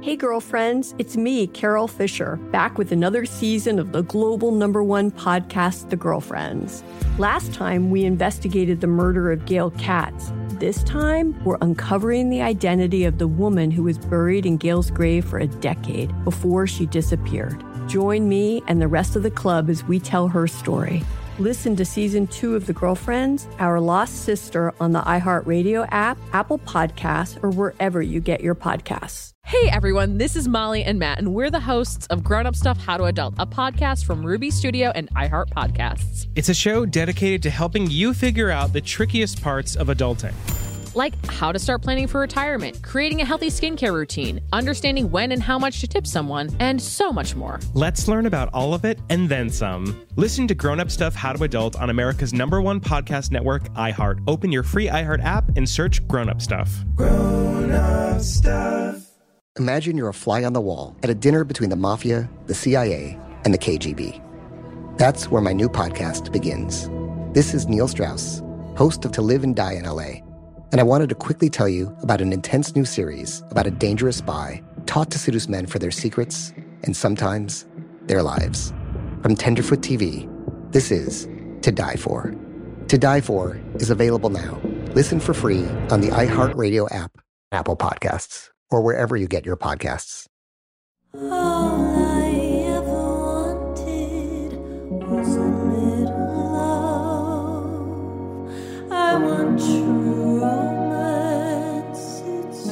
Hey girlfriends, it's me, Carol Fisher, back with another season of the global #1 podcast, The Girlfriends. Last time, we investigated the murder of Gail Katz. This time, we're uncovering the identity of the woman who was buried in Gail's grave for a decade before she disappeared. Join me and the rest of the club as we tell her story. Listen to Season 2 of The Girlfriends, Our Lost Sister on the iHeartRadio app, Apple Podcasts, or wherever you get your podcasts. Hey everyone, this is Molly and Matt, and we're the hosts of Grown Up Stuff How to Adult, a podcast from Ruby Studio and iHeart Podcasts. It's a show dedicated to helping you figure out the trickiest parts of adulting. Like how to start planning for retirement, creating a healthy skincare routine, understanding when and how much to tip someone, and so much more. Let's learn about all of it and then some. Listen to Grown Up Stuff How to Adult on America's #1 podcast network, iHeart. Open your free iHeart app and search Grown Up Stuff. Grown Up Stuff. Imagine you're a fly on the wall at a dinner between the mafia, the CIA, and the KGB. That's where my new podcast begins. This is Neil Strauss, host of To Live and Die in LA. And I wanted to quickly tell you about an intense new series about a dangerous spy taught to seduce men for their secrets and sometimes their lives. From Tenderfoot TV, this is To Die For. To Die For is available now. Listen for free on the iHeartRadio app, Apple Podcasts, or wherever you get your podcasts. All I ever wanted was a little love. I want true romance, it's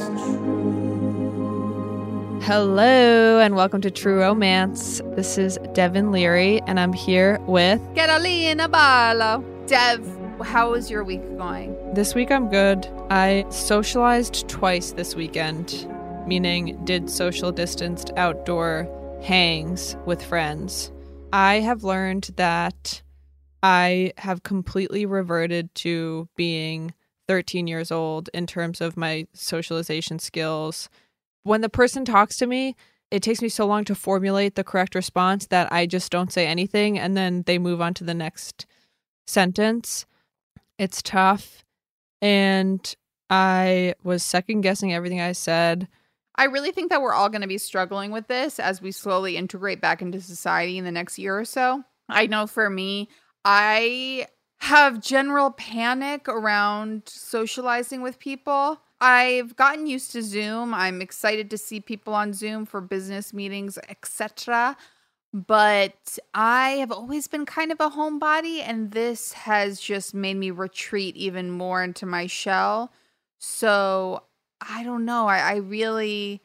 true. Hello, and welcome to True Romance. This is Devin Leary, and I'm here with Carolina Barlow. Dev, how is your week going? This week I'm good. I socialized twice this weekend, meaning did social distanced outdoor hangs with friends. I have learned that I have completely reverted to being 13 years old in terms of my socialization skills. When the person talks to me, it takes me so long to formulate the correct response that I just don't say anything, and then they move on to the next sentence. It's tough, and I was second-guessing everything I said. I really think that we're all going to be struggling with this as we slowly integrate back into society in the next year or so. I know for me, I have general panic around socializing with people. I've gotten used to Zoom. I'm excited to see people on Zoom for business meetings, etc. But I have always been kind of a homebody, and this has just made me retreat even more into my shell. So I don't know. I really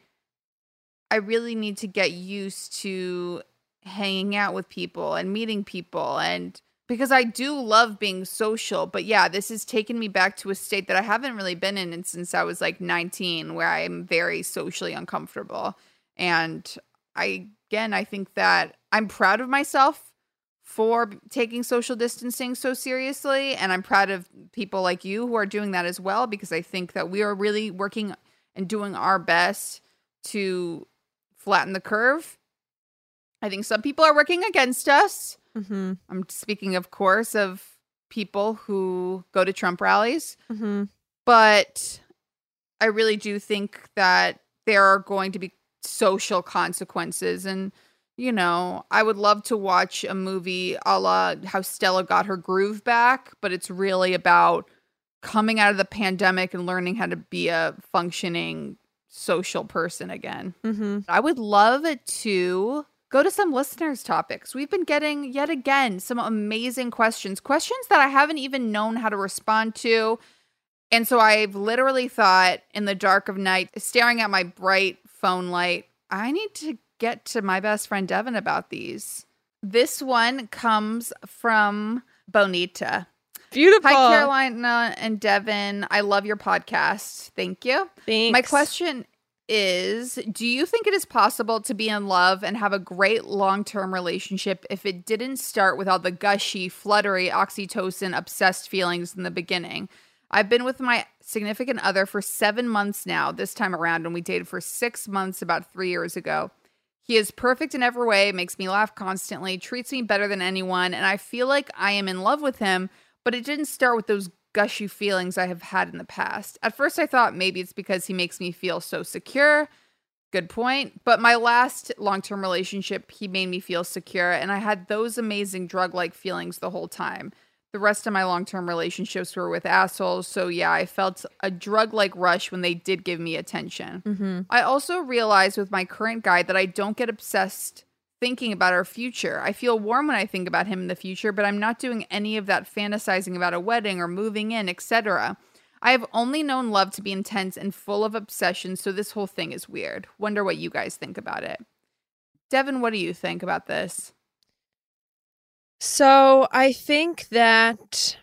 need to get used to hanging out with people and meeting people, and because I do love being social. But yeah, this has taken me back to a state that I haven't really been in since I was like 19, where I am very socially uncomfortable. And I think that I'm proud of myself for taking social distancing so seriously. And I'm proud of people like you who are doing that as well, because I think that we are really working and doing our best to flatten the curve. I think some people are working against us. Mm-hmm. I'm speaking, of course, of people who go to Trump rallies. Mm-hmm. But I really do think that there are going to be social consequences. And, you know, I would love to watch a movie a la How Stella Got Her Groove Back, but it's really about coming out of the pandemic and learning how to be a functioning social person again. Mm-hmm. I would love to go to some listeners' topics. We've been getting, yet again, some amazing questions that I haven't even known how to respond to. And so I've literally thought in the dark of night, staring at my bright phone light, I need to get to my best friend Devin about these. This one comes from Bonita. Beautiful. Hi, Carolina and Devin. I love your podcast. Thank you. Thanks. My question is, do you think it is possible to be in love and have a great long-term relationship if it didn't start with all the gushy, fluttery, oxytocin, obsessed feelings in the beginning? I've been with my significant other for 7 months now, this time around, and we dated for 6 months about 3 years ago. He is perfect in every way, makes me laugh constantly, treats me better than anyone, and I feel like I am in love with him, but it didn't start with those gushy feelings I have had in the past. At first, I thought maybe it's because he makes me feel so secure, Good point. But my last long-term relationship, he made me feel secure, and I had those amazing drug-like feelings the whole time. The rest of my long-term relationships were with assholes, so yeah, I felt a drug-like rush when they did give me attention. I also realized with my current guy that I don't get obsessed thinking about our future. I feel warm when I think about him in the future, but I'm not doing any of that fantasizing about a wedding or moving in, etc. I have only known love to be intense and full of obsession, so this whole thing is weird. Wonder what you guys think about it. Devin, what do you think about this? So I think that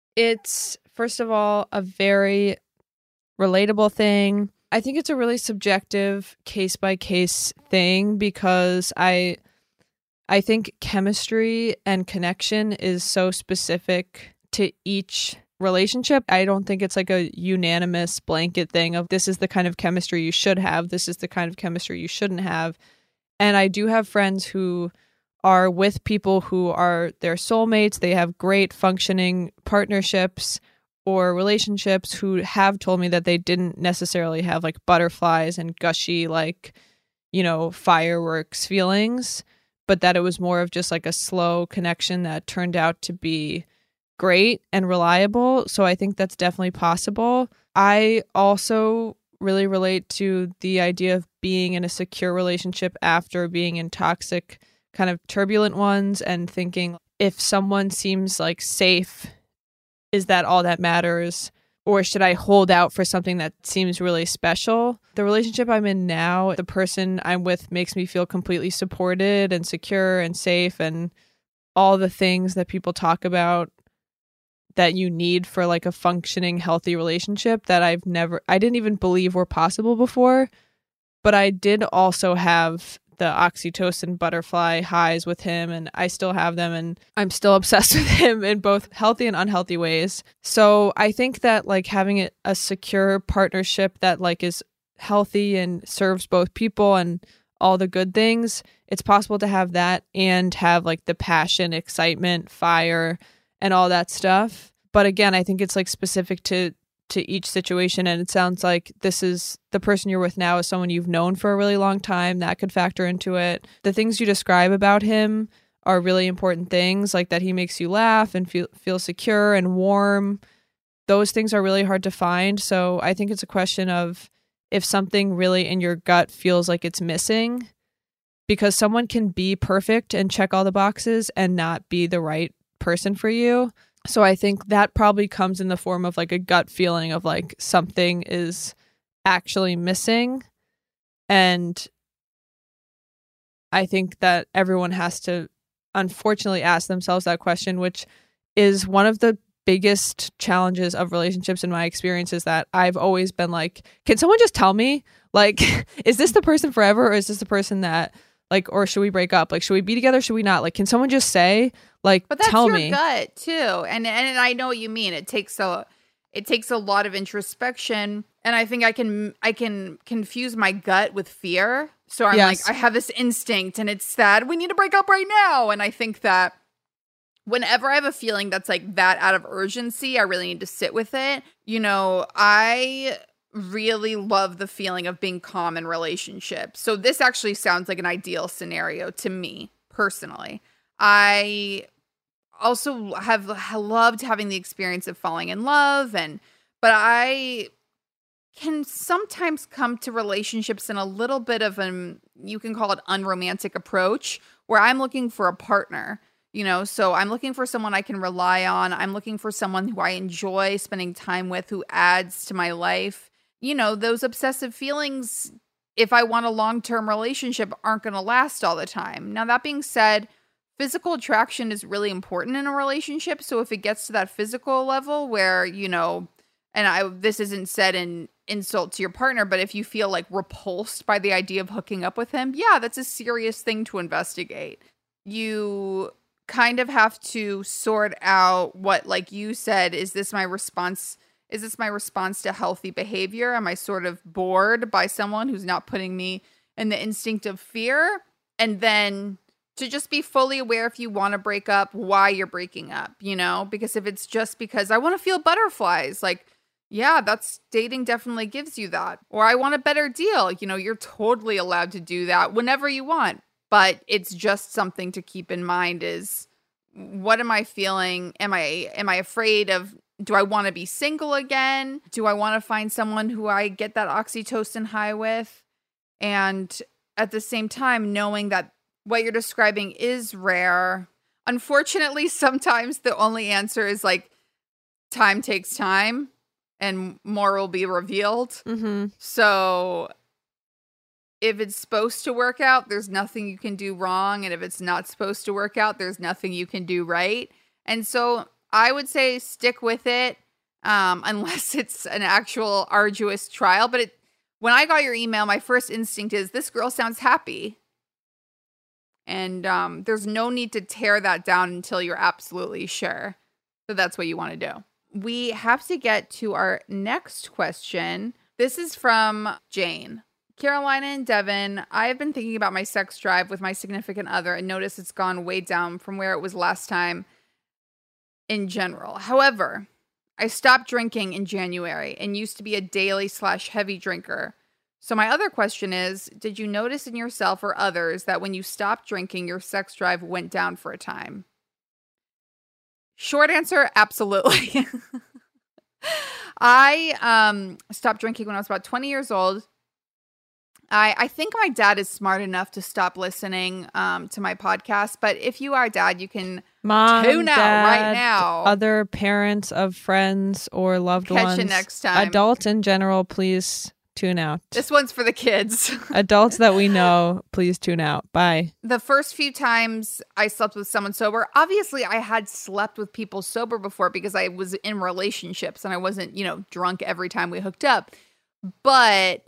it's, first of all, a very relatable thing. I think it's a really subjective case-by-case thing because I think chemistry and connection is so specific to each relationship. I don't think it's like a unanimous blanket thing of this is the kind of chemistry you should have, this is the kind of chemistry you shouldn't have. And I do have friends who are with people who are their soulmates. They have great functioning partnerships or relationships who have told me that they didn't necessarily have like butterflies and gushy, like, you know, fireworks feelings, but that it was more of just like a slow connection that turned out to be great and reliable. So I think that's definitely possible. I also really relate to the idea of being in a secure relationship after being in toxic, kind of turbulent ones, and thinking if someone seems like safe, is that all that matters? Or should I hold out for something that seems really special? The relationship I'm in now, the person I'm with makes me feel completely supported and secure and safe and all the things that people talk about that you need for like a functioning, healthy relationship that I didn't even believe were possible before. But I did also have the oxytocin butterfly highs with him, and I still have them, and I'm still obsessed with him in both healthy and unhealthy ways. So I think that like having a secure partnership that like is healthy and serves both people and all the good things, it's possible to have that and have like the passion, excitement, fire, and all that stuff. But again, I think it's like specific to each situation, and it sounds like this is the person you're with now is someone you've known for a really long time. That could factor into it. The things you describe about him are really important things, like that he makes you laugh and feel secure and warm. Those things are really hard to find. So I think it's a question of if something really in your gut feels like it's missing, because someone can be perfect and check all the boxes and not be the right person for you. So I think that probably comes in the form of like a gut feeling of like something is actually missing. And I think that everyone has to unfortunately ask themselves that question, which is one of the biggest challenges of relationships in my experience, is that I've always been like, can someone just tell me, like, is this the person forever, or is this the person that like, or should we break up? Like, should we be together? Should we not? Like, can someone just say, like, but that's tell your me? Gut too, and I know what you mean. It takes a lot of introspection, and I think I can confuse my gut with fear. So I'm like, I have this instinct, and it's that we need to break up right now. And I think that whenever I have a feeling that's like that out of urgency, I really need to sit with it. You know, I really love the feeling of being calm in relationships. So this actually sounds like an ideal scenario to me personally. I also have loved having the experience of falling in love, but I can sometimes come to relationships in a little bit of you can call it unromantic approach, where I'm looking for a partner, you know, so I'm looking for someone I can rely on. I'm looking for someone who I enjoy spending time with, who adds to my life. You know, those obsessive feelings, if I want a long-term relationship, aren't going to last all the time. Now, that being said, physical attraction is really important in a relationship. So if it gets to that physical level where, you know, and this isn't said in insult to your partner, but if you feel like repulsed by the idea of hooking up with him, yeah, that's a serious thing to investigate. You kind of have to sort out what, like you said, is this my response to healthy behavior? Am I sort of bored by someone who's not putting me in the instinct of fear? And then to just be fully aware, if you want to break up, why you're breaking up, you know? Because if it's just because I want to feel butterflies, like, Yeah, that's dating definitely gives you that. Or I want a better deal. You're totally allowed to do that whenever you want. But it's just something to keep in mind is, what am I feeling? Am I afraid of, do I want to be single again? Do I want to find someone who I get that oxytocin high with? And at the same time, knowing that what you're describing is rare. Unfortunately, sometimes the only answer is like, time takes time and more will be revealed. Mm-hmm. So if it's supposed to work out, there's nothing you can do wrong. And if it's not supposed to work out, there's nothing you can do right. And so I would say stick with it, unless it's an actual arduous trial. But when I got your email, my first instinct is, this girl sounds happy. And there's no need to tear that down until you're absolutely sure that that's what you want to do. We have to get to our next question. This is from Jane. Carolina and Devin, I have been thinking about my sex drive with my significant other and notice it's gone way down from where it was last time in general. However, I stopped drinking in January and used to be a daily/heavy drinker. So my other question is, did you notice in yourself or others that when you stopped drinking, your sex drive went down for a time? Short answer, absolutely. I stopped drinking when I was about 20 years old. I think my dad is smart enough to stop listening to my podcast. But if you are, Dad, you can tune out right now. Other parents of friends or loved ones. Catch you next time. Adults in general, please tune out. This one's for the kids. Adults that we know, please tune out. Bye. The first few times I slept with someone sober, obviously I had slept with people sober before because I was in relationships and I wasn't, drunk every time we hooked up. But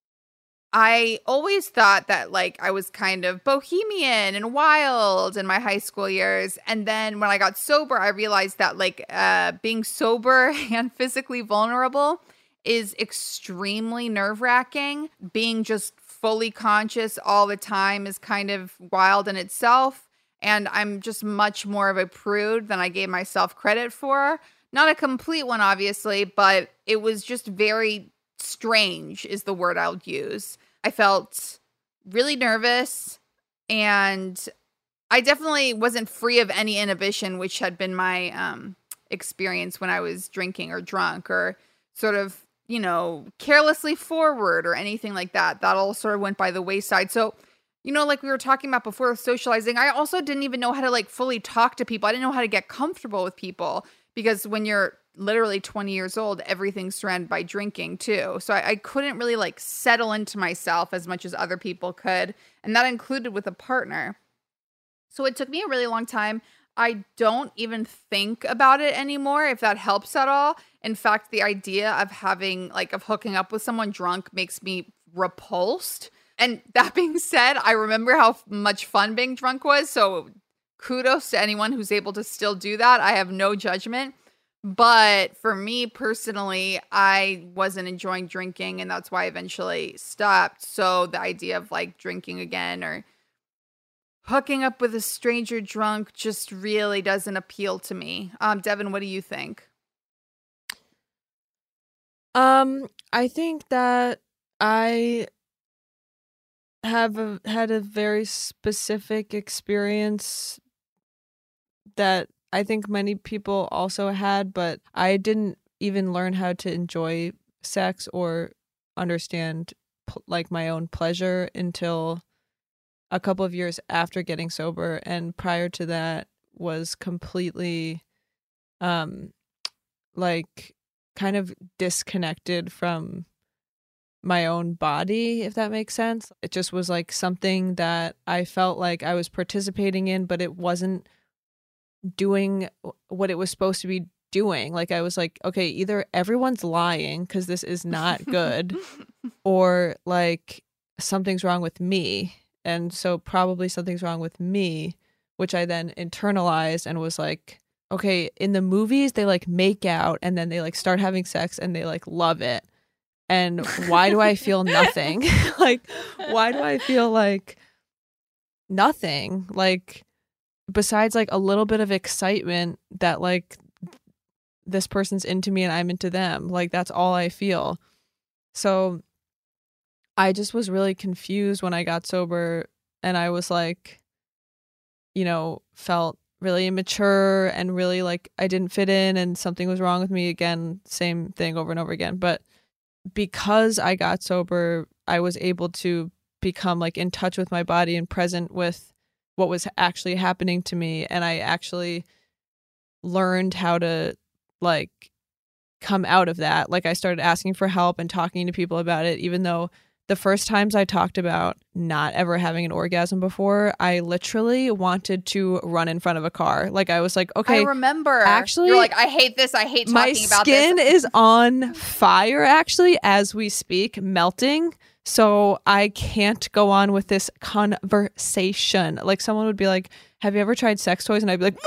I always thought that I was kind of bohemian and wild in my high school years. And then when I got sober, I realized that being sober and physically vulnerable is extremely nerve-wracking. Being just fully conscious all the time is kind of wild in itself. And I'm just much more of a prude than I gave myself credit for. Not a complete one, obviously, but it was just very strange is the word I would use. I felt really nervous and I definitely wasn't free of any inhibition, which had been my experience when I was drinking or drunk or sort of, carelessly forward or anything like that. That all sort of went by the wayside. So, like we were talking about before with socializing, I also didn't even know how to fully talk to people. I didn't know how to get comfortable with people because when you're literally 20 years old, everything's surrounded by drinking too. So I couldn't really settle into myself as much as other people could. And that included with a partner. So it took me a really long time. I don't even think about it anymore, if that helps at all. In fact, the idea of having of hooking up with someone drunk makes me repulsed. And that being said, I remember how much fun being drunk was. So kudos to anyone who's able to still do that. I have no judgment. But for me personally, I wasn't enjoying drinking, and that's why I eventually stopped. So the idea of drinking again or hooking up with a stranger drunk just really doesn't appeal to me. Devin, what do you think? I think that I have had a very specific experience that I think many people also had, but I didn't even learn how to enjoy sex or understand my own pleasure until a couple of years after getting sober. And prior to that was completely kind of disconnected from my own body, if that makes sense. It just was something that I felt like I was participating in, but it wasn't doing what it was supposed to be doing. I was okay, either everyone's lying because this is not good or something's wrong with me. And so probably something's wrong with me, which I then internalized and was okay, in the movies, they make out and then they start having sex and they love it. And why do I feel nothing? Why do I feel nothing? Besides a little bit of excitement that this person's into me and I'm into them. Like, that's all I feel. So I just was really confused when I got sober, and I was like, felt really immature and really like I didn't fit in and something was wrong with me. Again, same thing over and over again. But because I got sober, I was able to become like in touch with my body and present with what was actually happening to me. And I actually learned how to like come out of that. Like, I started asking for help and talking to people about it, even though the first times I talked about not ever having an orgasm before, I literally wanted to run in front of a car. Like, I was like, okay. I remember. Actually, you're like, I hate this. I hate talking about this. My skin is on fire, actually, as we speak, melting. So I can't go on with this conversation. Like, someone would be like, have you ever tried sex toys? And I'd be like,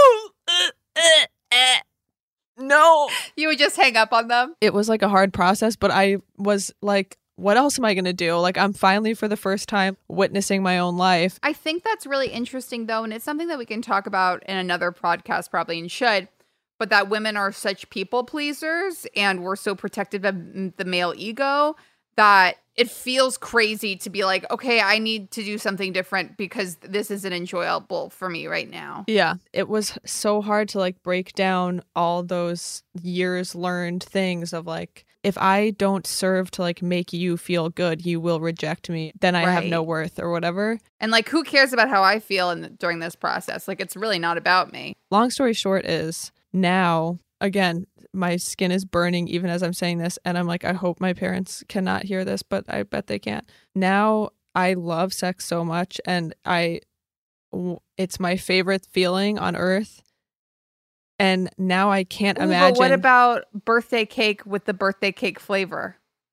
no. You would just hang up on them? It was like a hard process, but I was like, what else am I going to do? Like, I'm finally for the first time witnessing my own life. I think that's really interesting, though. And it's something that we can talk about in another podcast, probably, and should. But that women are such people pleasers and we're so protective of the male ego that it feels crazy to be like, okay, I need to do something different because this isn't enjoyable for me right now. Yeah, it was so hard to like break down all those years learned things of like, if I don't serve to like make you feel good, you will reject me. Then I have no worth or whatever. And like, who cares about how I feel during this process? Like, it's really not about me. Long story short is now, again, my skin is burning even as I'm saying this. And I'm like, I hope my parents cannot hear this, but I bet they can't. Now I love sex so much, and it's my favorite feeling on earth. And now I can't imagine. But what about birthday cake with the birthday cake flavor?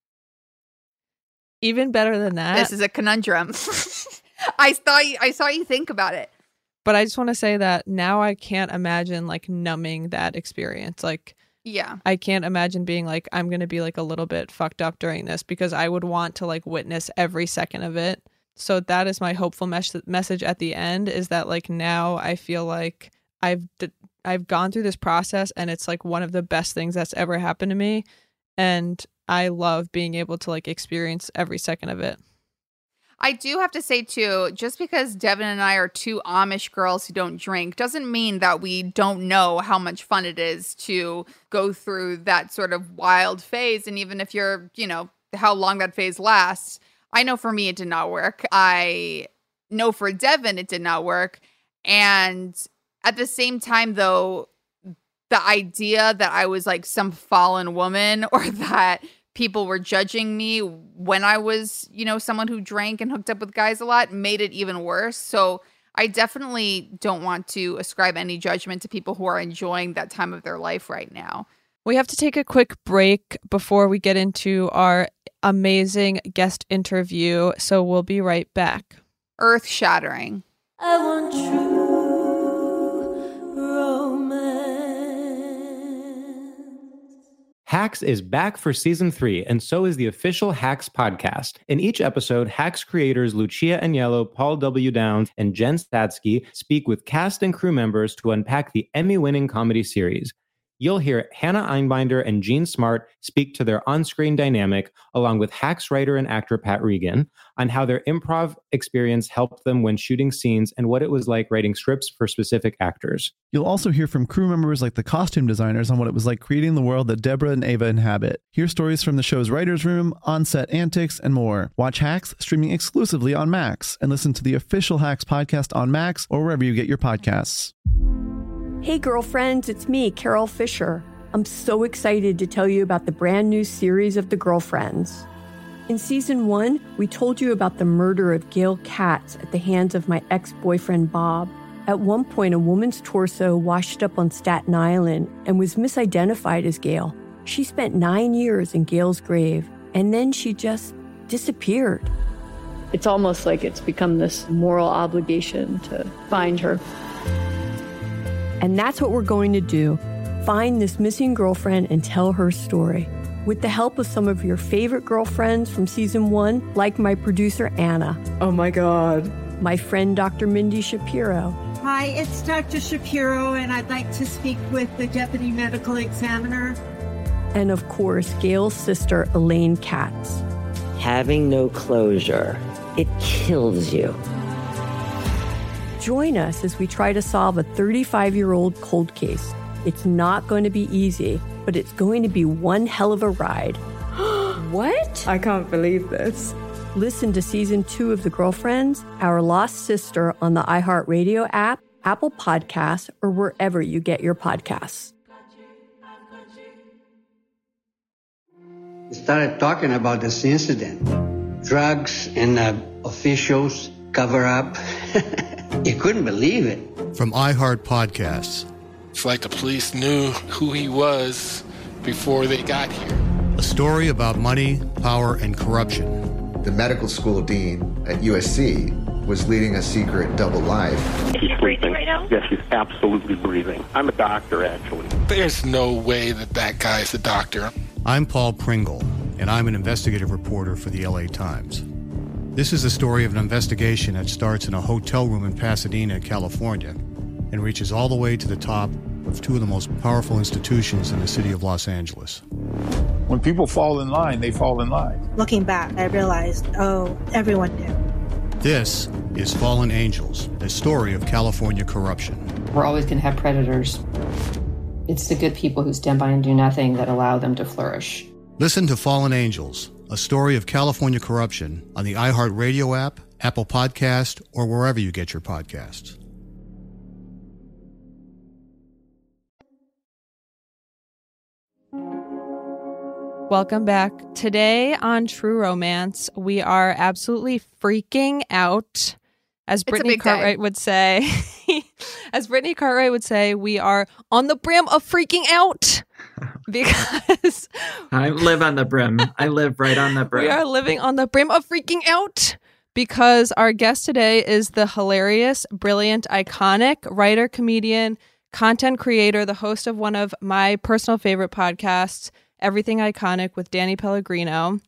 Even better than that. This is a conundrum. I saw you think about it. But I just want to say that now I can't imagine like numbing that experience. Like, yeah, I can't imagine being like, I'm going to be like a little bit fucked up during this, because I would want to like witness every second of it. So that is my hopeful message at the end, is that like now I feel like I've gone through this process and it's like one of the best things that's ever happened to me. And I love being able to like experience every second of it. I do have to say, too, just because Devin and I are two Amish girls who don't drink doesn't mean that we don't know how much fun it is to go through that sort of wild phase. And even if you're, how long that phase lasts, I know for me it did not work. I know for Devin it did not work. And at the same time, though, the idea that I was like some fallen woman, or that people were judging me when I was, someone who drank and hooked up with guys a lot, made it even worse. So I definitely don't want to ascribe any judgment to people who are enjoying that time of their life right now. We have to take a quick break before we get into our amazing guest interview. So we'll be right back. Earth-shattering. I want true romance. Hacks is back for season 3, and so is the official Hacks podcast. In each episode, Hacks creators Lucia Agnello, Paul W. Downs, and Jen Statsky speak with cast and crew members to unpack the Emmy-winning comedy series. You'll hear Hannah Einbinder and Jean Smart speak to their on-screen dynamic, along with Hacks writer and actor Pat Regan, on how their improv experience helped them when shooting scenes and what it was like writing scripts for specific actors. You'll also hear from crew members like the costume designers on what it was like creating the world that Deborah and Ava inhabit. Hear stories from the show's writer's room, on-set antics, and more. Watch Hacks streaming exclusively on Max, and listen to the official Hacks podcast on Max or wherever you get your podcasts. Hey girlfriends, it's me, Carol Fisher. I'm so excited to tell you about the brand new series of The Girlfriends. In season 1, we told you about the murder of Gail Katz at the hands of my ex-boyfriend Bob. At one point, a woman's torso washed up on Staten Island and was misidentified as Gail. She spent 9 years in Gail's grave, and then she just disappeared. It's almost like it's become this moral obligation to find her. And that's what we're going to do. Find this missing girlfriend and tell her story. With the help of some of your favorite girlfriends from season 1, like my producer Anna. Oh my God. My friend Dr. Mindy Shapiro. Hi, it's Dr. Shapiro, and I'd like to speak with the deputy medical examiner. And of course, Gail's sister, Elaine Katz. Having no closure, it kills you. Join us as we try to solve a 35-year-old cold case. It's not going to be easy, but it's going to be one hell of a ride. What? I can't believe this. Listen to Season 2 of The Girlfriends, Our Lost Sister on the iHeartRadio app, Apple Podcasts, or wherever you get your podcasts. We started talking about this incident. Drugs and officials cover up. You couldn't believe it. From iHeart Podcasts. It's like the police knew who he was before they got here. A story about money, power, and corruption. The medical school dean at USC was leading a secret double life. He's breathing right now? Yes, he's absolutely breathing. I'm a doctor, actually. There's no way that guy's a doctor. I'm Paul Pringle, and I'm an investigative reporter for the LA Times. This is the story of an investigation that starts in a hotel room in Pasadena, California, and reaches all the way to the top of two of the most powerful institutions in the city of Los Angeles. When people fall in line, they fall in line. Looking back, I realized, everyone knew. This is Fallen Angels, a story of California corruption. We're always going to have predators. It's the good people who stand by and do nothing that allow them to flourish. Listen to Fallen Angels, a story of California corruption on the iHeartRadio app, Apple Podcast, or wherever you get your podcasts. Welcome back. Today on True Romance, we are absolutely freaking out. As Brittany Cartwright would say, we are on the brim of freaking out because I live on the brim. I live right on the brim. We are living on the brim of freaking out because our guest today is the hilarious, brilliant, iconic writer, comedian, content creator, the host of one of my personal favorite podcasts, Everything Iconic with Danny Pellegrino.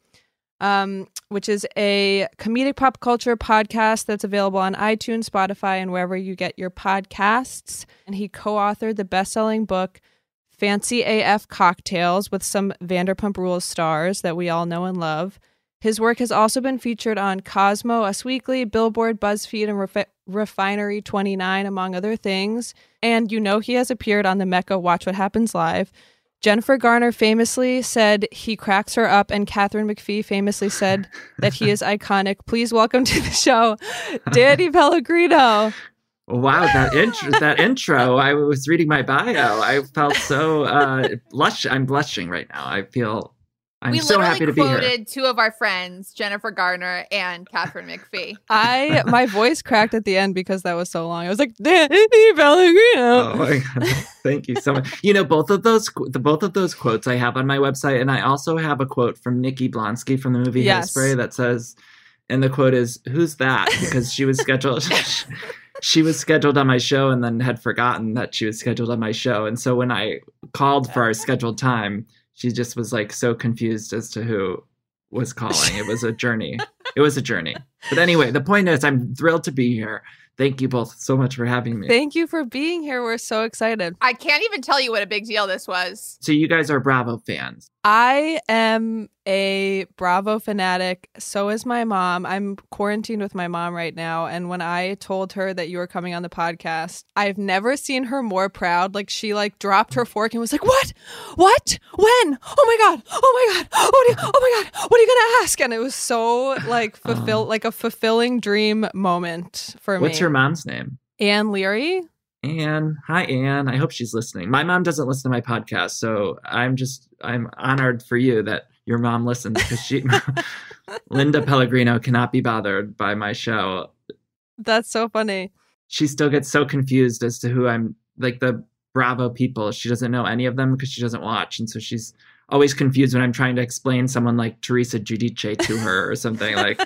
Which is a comedic pop culture podcast that's available on iTunes, Spotify, and wherever you get your podcasts. And he co-authored the best-selling book, Fancy AF Cocktails, with some Vanderpump Rules stars that we all know and love. His work has also been featured on Cosmo, Us Weekly, Billboard, BuzzFeed, and Refinery 29, among other things. And you know he has appeared on the Mecca Watch What Happens Live. Jennifer Garner famously said he cracks her up, and Catherine McPhee famously said that he is iconic. Please welcome to the show, Danny Pellegrino. Wow, that intro. I was reading my bio. I felt so I'm blushing right now. I'm so happy to be here. We literally quoted two of our friends, Jennifer Garner and Catherine McPhee. My voice cracked at the end because that was so long. I was like, Danny Pellegrino. Oh my God. Thank you so much. You know, both of those quotes I have on my website, and I also have a quote from Nikki Blonsky from the movie Hairspray that says, and the quote is, "Who's that?" Because she was scheduled she was scheduled on my show and then had forgotten that she was scheduled on my show. And so when I called for our scheduled time, she just was like so confused as to who was calling. It was a journey. But anyway, the point is I'm thrilled to be here. Thank you both so much for having me. Thank you for being here. We're so excited. I can't even tell you what a big deal this was. So you guys are Bravo fans. I am a Bravo fanatic. So is my mom. I'm quarantined with my mom right now. And when I told her that you were coming on the podcast, I've never seen her more proud. Like she dropped her fork and was like, what? When? Oh my God. Oh my God. Oh my God. What are you going to ask? And it was so like a fulfilling dream moment for me. What's your mom's name? Anne Leary. Anne. Hi, Anne. I hope she's listening. My mom doesn't listen to my podcast, so I'm honored for you that your mom listens because Linda Pellegrino cannot be bothered by my show. That's so funny. She still gets so confused as to who I'm, like the Bravo people. She doesn't know any of them because she doesn't watch. And so she's always confused when I'm trying to explain someone like Teresa Giudice to her or something like.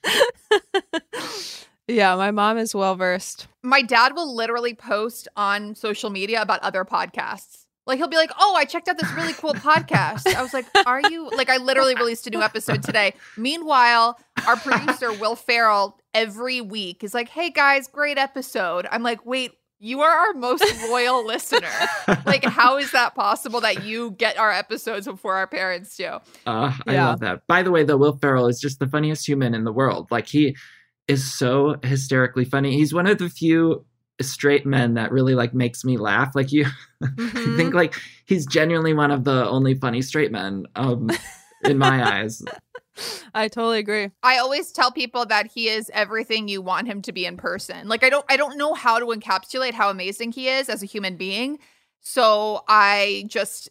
Yeah, my mom is well-versed. My dad will literally post on social media about other podcasts. Like, he'll be like, oh, I checked out this really cool podcast. I was like, are you? Like, I literally released a new episode today. Meanwhile, our producer, Will Ferrell, every week is like, hey guys, great episode. I'm like, wait, you are our most loyal listener. Like, how is that possible that you get our episodes before our parents do? I love that. By the way, though, Will Ferrell is just the funniest human in the world. Like, he is so hysterically funny. He's one of the few straight men that really like makes me laugh. Like, you I think like he's genuinely one of the only funny straight men in my eyes. I totally agree. I always tell people that he is everything you want him to be in person. Like, I don't know how to encapsulate how amazing he is as a human being. So I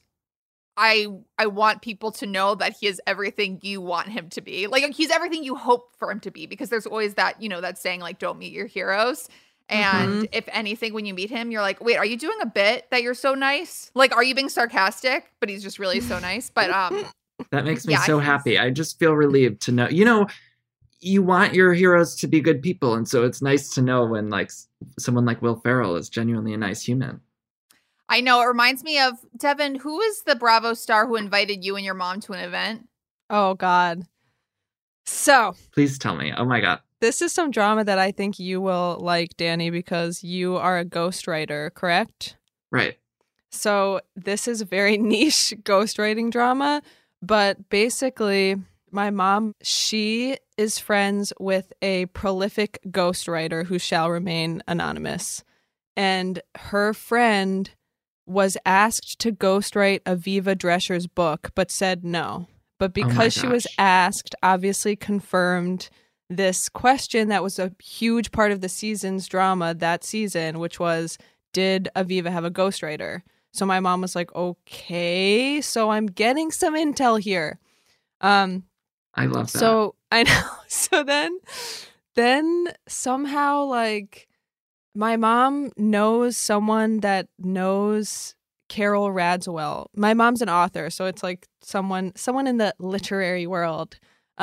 want people to know that he is everything you want him to be. Like, he's everything you hope for him to be, because there's always that, that saying, like, don't meet your heroes. And if anything, when you meet him, you're like, wait, are you doing a bit that you're so nice? Like, are you being sarcastic? But he's just really so nice. But that makes me so happy. I just feel relieved to know, you want your heroes to be good people. And so it's nice to know when like someone like Will Ferrell is genuinely a nice human. I know. It reminds me of, Devin, who is the Bravo star who invited you and your mom to an event? Oh, God. So. Please tell me. Oh, my God. This is some drama that I think you will like, Danny, because you are a ghostwriter, correct? Right. So this is a very niche ghostwriting drama. But basically, my mom, she is friends with a prolific ghostwriter who shall remain anonymous. And her friend was asked to ghostwrite Aviva Drescher's book, but said no. But because she was asked, obviously confirmed this question that was a huge part of the season's drama that season, which was, did Aviva have a ghostwriter? So my mom was like, okay, so I'm getting some intel here. I love that. So I know. So then somehow, like, my mom knows someone that knows Carol Radziwill. My mom's an author, so it's like someone in the literary world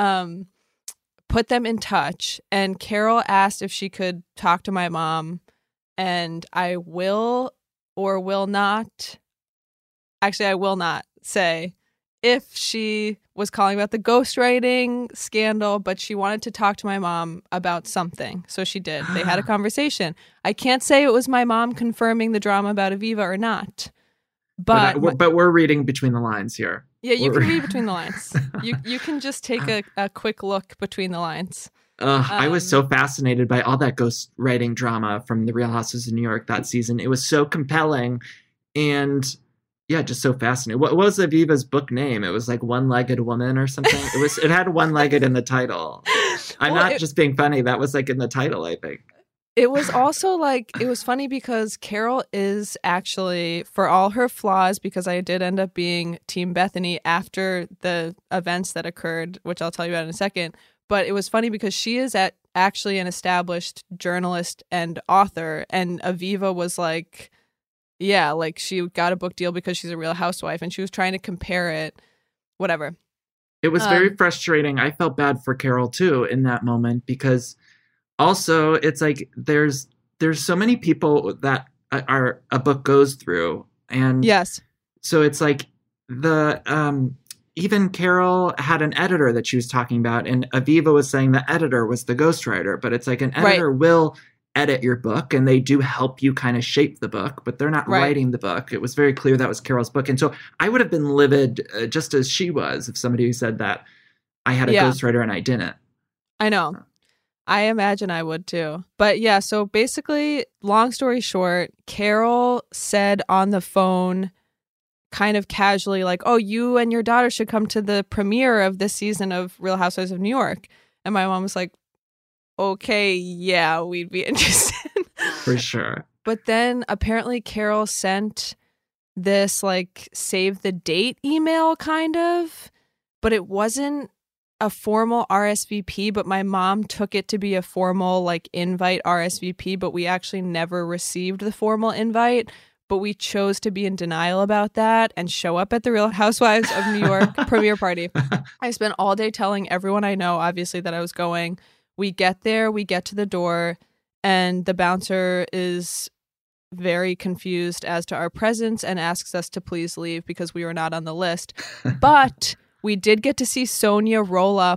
put them in touch. And Carol asked if she could talk to my mom, and I will or will not. Actually, I will not say if she was calling about the ghostwriting scandal, but she wanted to talk to my mom about something. So she did. They had a conversation. I can't say it was my mom confirming the drama about Aviva or not. But we're reading between the lines here. Yeah, you can read between the lines. You can just take a quick look between the lines. I was so fascinated by all that ghostwriting drama from the Real Houses of New York that season. It was so compelling and, yeah, just so fascinating. What was Aviva's book name? It was like One-Legged Woman or something. It had one-legged in the title. I'm not just being funny. That was like in the title, I think. It was also like, it was funny because Carol is actually, for all her flaws, because I did end up being Team Bethany after the events that occurred, which I'll tell you about in a second. But it was funny because she is actually an established journalist and author. And Aviva was like, yeah, like she got a book deal because she's a Real Housewife. And she was trying to compare it, whatever. It was very frustrating. I felt bad for Carol, too, in that moment, because also it's like there's so many people that a book goes through. And yes, so it's like even Carol had an editor that she was talking about, and Aviva was saying the editor was the ghostwriter, but it's like an editor will edit your book and they do help you kind of shape the book, but they're not writing the book. It was very clear that was Carol's book. And so I would have been livid just as she was if somebody who said that I had a ghostwriter and I didn't. I know. I imagine I would too. But yeah, so basically, long story short, Carol said on the phone kind of casually, like, oh, you and your daughter should come to the premiere of this season of Real Housewives of New York. And my mom was like, okay, yeah, we'd be interested. For sure. But then apparently Carol sent this like save the date email kind of, but it wasn't a formal RSVP, but my mom took it to be a formal like invite RSVP, but we actually never received the formal invite. But we chose to be in denial about that and show up at the Real Housewives of New York premiere party. I spent all day telling everyone I know, obviously, that I was going. We get there, we get to the door, and the bouncer is very confused as to our presence and asks us to please leave because we were not on the list. But we did get to see Sonia roll up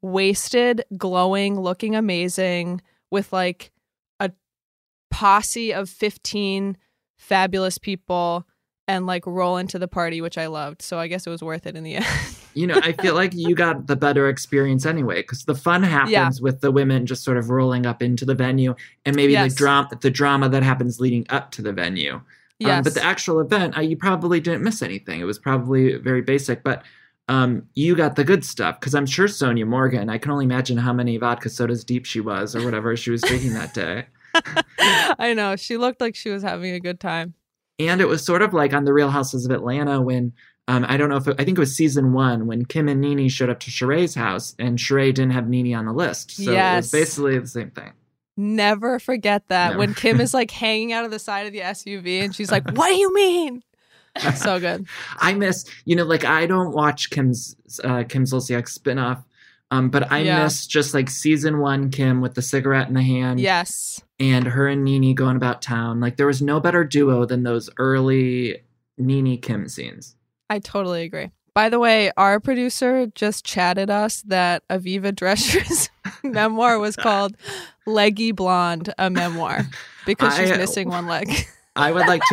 wasted, glowing, looking amazing with like a posse of 15 fabulous people and like roll into the party, which I loved. So I guess it was worth it in the end. You know, I feel like you got the better experience anyway, because the fun happens with the women just sort of rolling up into the venue, and maybe the drama that happens leading up to the venue. Yes. But the actual event, you probably didn't miss anything. It was probably very basic, but you got the good stuff, because I'm sure Sonia Morgan, I can only imagine how many vodka sodas deep she was or whatever she was drinking that day. I know. She looked like she was having a good time. And it was sort of like on The Real Houses of Atlanta when, I don't know if I think it was season 1 when Kim and Nene showed up to Sheree's house and Sheree didn't have Nene on the list. So it was basically the same thing. Never forget that. When Kim is like hanging out of the side of the SUV and she's like, what do you mean? So good. I miss, like I don't watch Kim Zolciak spinoff, but I miss just like season 1 Kim with the cigarette in the hand. Yes. And her and Nene going about town. Like there was no better duo than those early Nene Kim scenes. I totally agree. By the way, our producer just chatted us that Aviva Drescher's memoir was called Leggy Blonde, a memour, because she's missing one leg. I would like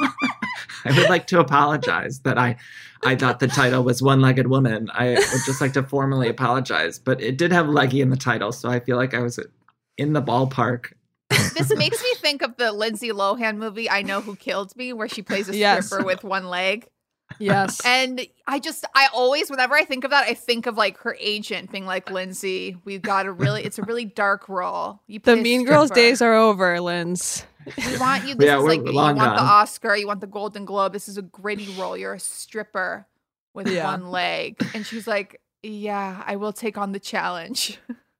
to apologize that I thought the title was One-Legged Woman. I would just like to formally apologize, but it did have leggy in the title, so I feel like I was in the ballpark. This makes me think of the Lindsay Lohan movie, I Know Who Killed Me, where she plays a stripper with one leg. Yes. And I always, whenever I think of that, I think of like her agent being like, Lindsay, it's a really dark role. The Mean Girls days are over, Linz. We want you. You want the Oscar, you want the Golden Globe. This is a gritty role. You're a stripper with one leg. And she's like, yeah, I will take on the challenge.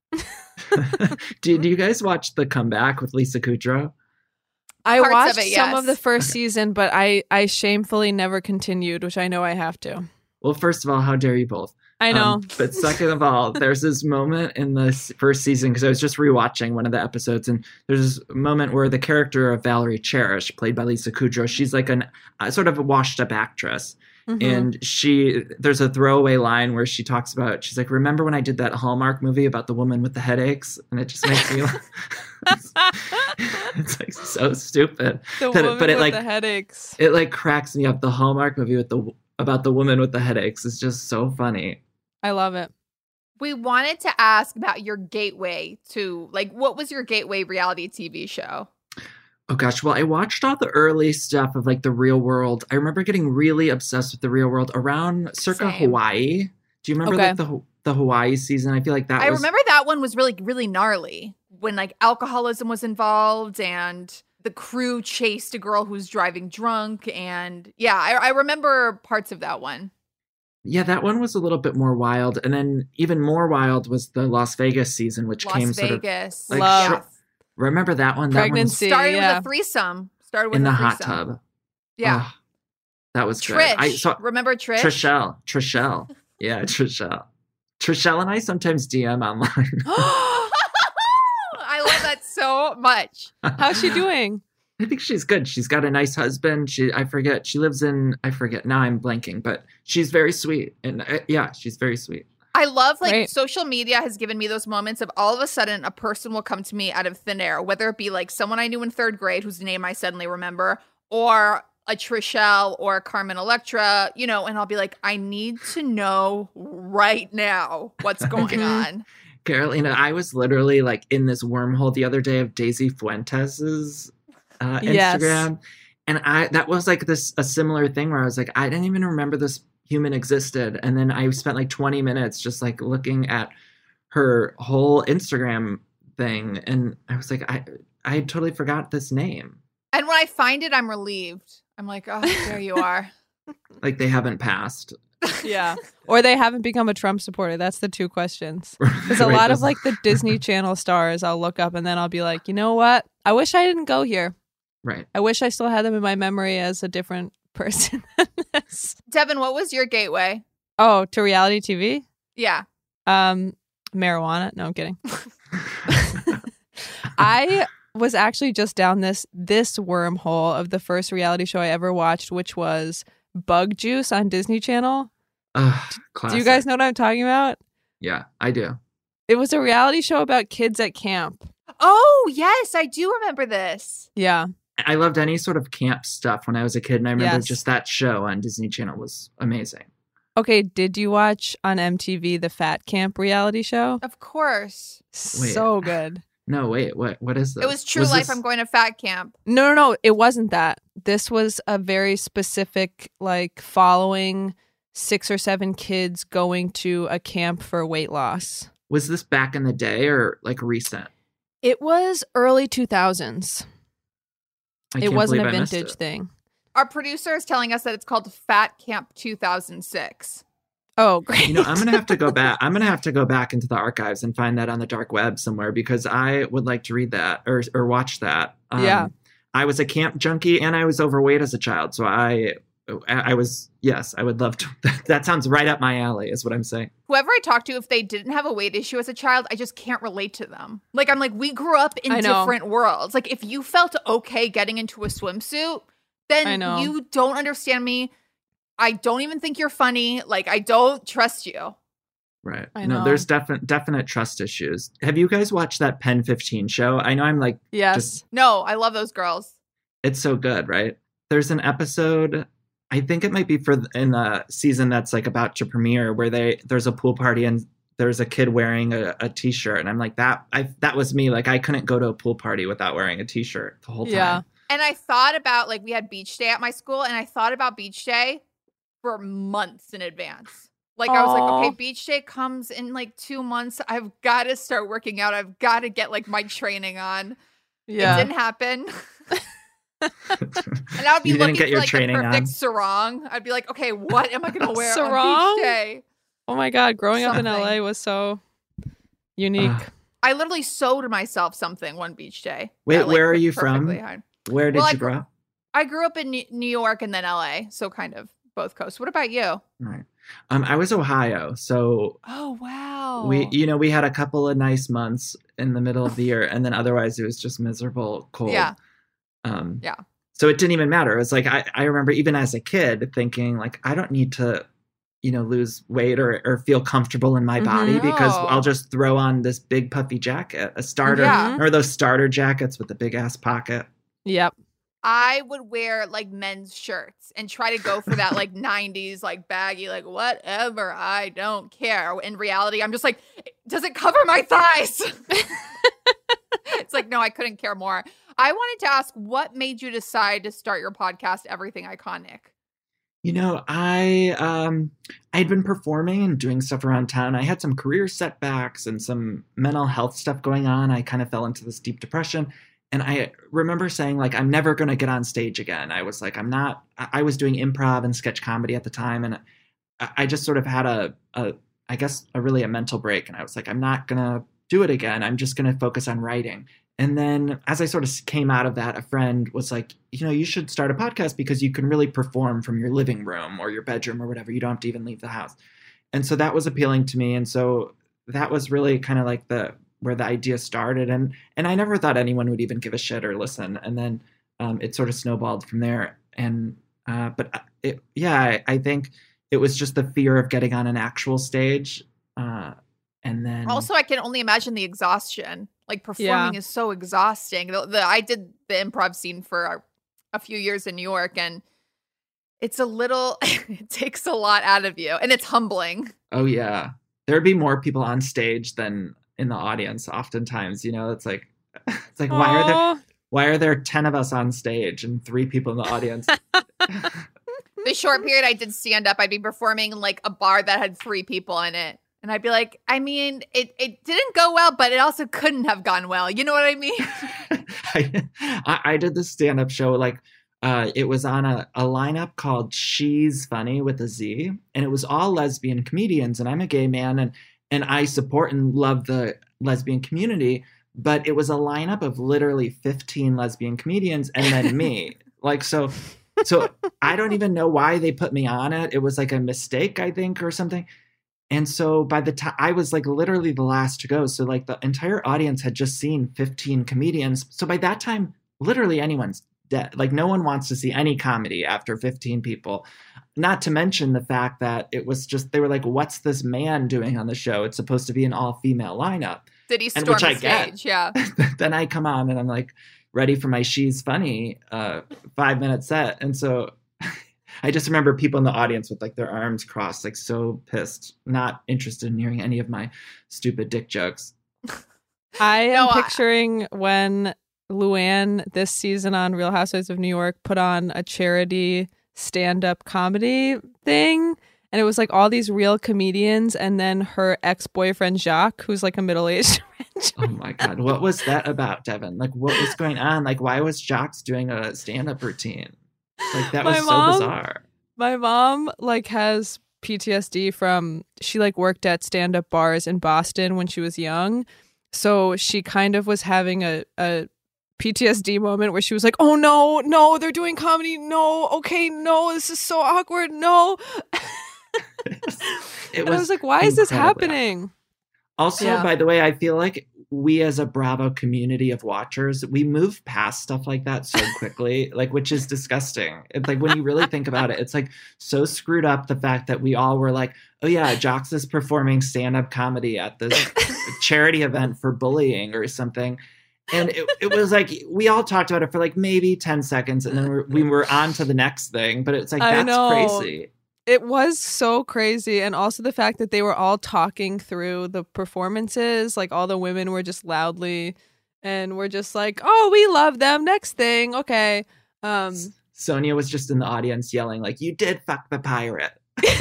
Did you guys watch The Comeback with Lisa Kudrow? I watched some of the first season, but I shamefully never continued, which I know I have to. Well, first of all, how dare you both? I know. But second of all, there's this moment in the first season, because I was just rewatching one of the episodes, and there's this moment where the character of Valerie Cherish, played by Lisa Kudrow, she's like a sort of a washed-up actress. Mm-hmm. And there's a throwaway line where she talks about, she's like, remember when I did that Hallmark movie about the woman with the headaches? And it just makes me it's like so stupid. But it like the headaches. It like cracks me up. The Hallmark movie about the woman with the headaches is just so funny. I love it. We wanted to ask about your gateway to, like, what was your gateway reality TV show? Oh gosh, well, I watched all the early stuff of like The Real World. I remember getting really obsessed with The Real World around circa Hawaii. Do you remember like the Hawaii season? I feel like I remember that one was really, really gnarly when like alcoholism was involved and the crew chased a girl who was driving drunk. And yeah, I remember parts of that one. Yeah, that one was a little bit more wild. And then even more wild was the Las Vegas season, which came sort of like remember that one? Pregnancy. That one started with a threesome. In the hot tub. Yeah. Oh, that was Trish. good. Remember Trish? Trishelle. Yeah, Trishelle. Trishelle and I sometimes DM online. I love that so much. How's she doing? I think she's good. She's got a nice husband. She lives in, now I'm blanking, but she's very sweet. And she's very sweet. I love social media has given me those moments of all of a sudden a person will come to me out of thin air, whether it be like someone I knew in 3rd grade whose name I suddenly remember, or a Trishelle or a Carmen Electra, and I'll be like, I need to know right now what's going on. Carolina, I was literally like in this wormhole the other day of Daisy Fuentes' Instagram. And that was like a similar thing where I was like, I didn't even remember this human existed. And then I spent like 20 minutes just like looking at her whole Instagram thing. And I was like, I totally forgot this name. And when I find it, I'm relieved. I'm like, oh, there you are. Like they haven't passed. Yeah. Or they haven't become a Trump supporter. That's the two questions. Because a lot of like the Disney Channel stars I'll look up and then I'll be like, you know what? I wish I didn't go here. Right. I wish I still had them in my memory as a different person than this. Devin, what was your gateway? Oh, to reality TV? Yeah. Marijuana. No, I'm kidding. I was actually just down this wormhole of the first reality show I ever watched, which was Bug Juice on Disney Channel. Classic. Do you guys know what I'm talking about? Yeah, I do. It was a reality show about kids at camp. Oh, yes, I do remember this. Yeah. I loved any sort of camp stuff when I was a kid, and I remember just that show on Disney Channel was amazing. Okay, did you watch on MTV the Fat Camp reality show? Of course. So good. No, wait, what is this? It was True Life, I'm going to Fat Camp. No, it wasn't that. This was a very specific, like, following 6 or 7 kids going to a camp for weight loss. Was this back in the day or, like, recent? It was early 2000s. It wasn't a vintage thing. Our producer is telling us that it's called Fat Camp 2006. Oh, great. You know, I'm going to have to go back. I'm going to have to go back into the archives and find that on the dark web somewhere because I would like to read that or watch that. Yeah. I was a camp junkie and I was overweight as a child. So I was, yes, I would love to. That sounds right up my alley is what I'm saying. Whoever I talk to, if they didn't have a weight issue as a child, I just can't relate to them. Like, I'm like, we grew up in different worlds. Like, if you felt okay getting into a swimsuit, then you don't understand me. I don't even think you're funny. Like, I don't trust you. Right. I know. No, there's definite trust issues. Have you guys watched that Pen 15 show? I know I'm like, yes. No, I love those girls. It's so good, right? There's an episode, I think it might be in the season that's like about to premiere where there's a pool party and there's a kid wearing a t-shirt. And I'm like, that was me. Like, I couldn't go to a pool party without wearing a t-shirt the whole time. Yeah. And I thought about, like, we had beach day at my school and I thought about beach day for months in advance. Like, I was like, okay, beach day comes in like 2 months. I've got to start working out. I've got to get like my training on. Yeah. It didn't happen. And I would be looking for like the perfect sarong. I'd be like, okay, what am I going to wear on beach day? Oh my God. Growing up in LA was so unique. I literally sewed myself something one beach day. Wait, where are you from? Where did you grow up? I grew up in New York and then LA. So kind of both coasts. What about you? Right. I was Ohio. So oh wow. We had a couple of nice months in the middle of the year and then otherwise it was just miserable cold. Yeah. Yeah. So it didn't even matter. It was like I remember even as a kid thinking like I don't need to, lose weight or feel comfortable in my body because I'll just throw on this big puffy jacket, a starter or those starter jackets with the big ass pocket. Yep. I would wear like men's shirts and try to go for that like 90s, like baggy, like whatever. I don't care. In reality, I'm just like, does it cover my thighs? It's like, no, I couldn't care more. I wanted to ask, what made you decide to start your podcast, Everything Iconic? I'd been performing and doing stuff around town. I had some career setbacks and some mental health stuff going on. I kind of fell into this deep depression. And I remember saying, like, I'm never going to get on stage again. I was like, I was doing improv and sketch comedy at the time. And I just sort of had a really mental break. And I was like, I'm not going to do it again. I'm just going to focus on writing. And then as I sort of came out of that, a friend was like, you should start a podcast because you can really perform from your living room or your bedroom or whatever. You don't have to even leave the house. And so that was appealing to me. And so that was really kind of like where the idea started. And I never thought anyone would even give a shit or listen. And then it sort of snowballed from there. And I think it was just the fear of getting on an actual stage. And then also, I can only imagine the exhaustion. Like performing is so exhausting. I did the improv scene for a few years in New York, and it's it takes a lot out of you, and it's humbling. Oh yeah, there'd be more people on stage than in the audience. Oftentimes, it's like why are there 10 of us on stage and 3 people in the audience? The short period I did stand up, I'd be performing in like a bar that had 3 people in it. And I'd be like, I mean, it didn't go well, but it also couldn't have gone well. You know what I mean? I did this stand-up show, like, it was on a lineup called She's Funny with a Z. And it was all lesbian comedians. And I'm a gay man, and I support and love the lesbian community. But it was a lineup of literally 15 lesbian comedians and then me. Like, so I don't even know why they put me on it. It was like a mistake, I think, or something. And so by the time I was like literally the last to go. So like the entire audience had just seen 15 comedians. So by that time, literally anyone's dead. Like no one wants to see any comedy after 15 people. Not to mention the fact that it was just, they were like, what's this man doing on the show? It's supposed to be an all-female lineup. Did he storm the stage? Yeah. Then I come on and I'm like ready for my She's Funny 5-minute set. And so I just remember people in the audience with like their arms crossed, like so pissed, not interested in hearing any of my stupid dick jokes. I am picturing when Luann this season on Real Housewives of New York put on a charity stand-up comedy thing, and it was like all these real comedians and then her ex-boyfriend Jacques, who's like a middle-aged Oh my God, what was that about, Devin? Like what was going on? Like why was Jacques doing a stand-up routine? Like that was so bizarre. My mom like has PTSD from, she like worked at stand-up bars in Boston when she was young. So she kind of was having a PTSD moment where she was like, oh no, they're doing comedy. No, okay, no, this is so awkward. No. I was like, why is this happening? Also, by the way, I feel like we as a Bravo community of watchers, we move past stuff like that so quickly, like, which is disgusting. It's like when you really think about it, it's like so screwed up the fact that we all were like, oh yeah, Jacques is performing stand-up comedy at this charity event for bullying or something. And it was like, we all talked about it for like maybe 10 seconds and then we were on to the next thing. But it's like, that's crazy. It was so crazy. And also the fact that they were all talking through the performances, like all the women were just loudly and we're just like, oh, we love them. Next thing. Okay. Sonia was just in the audience yelling like, you did fuck the pirate.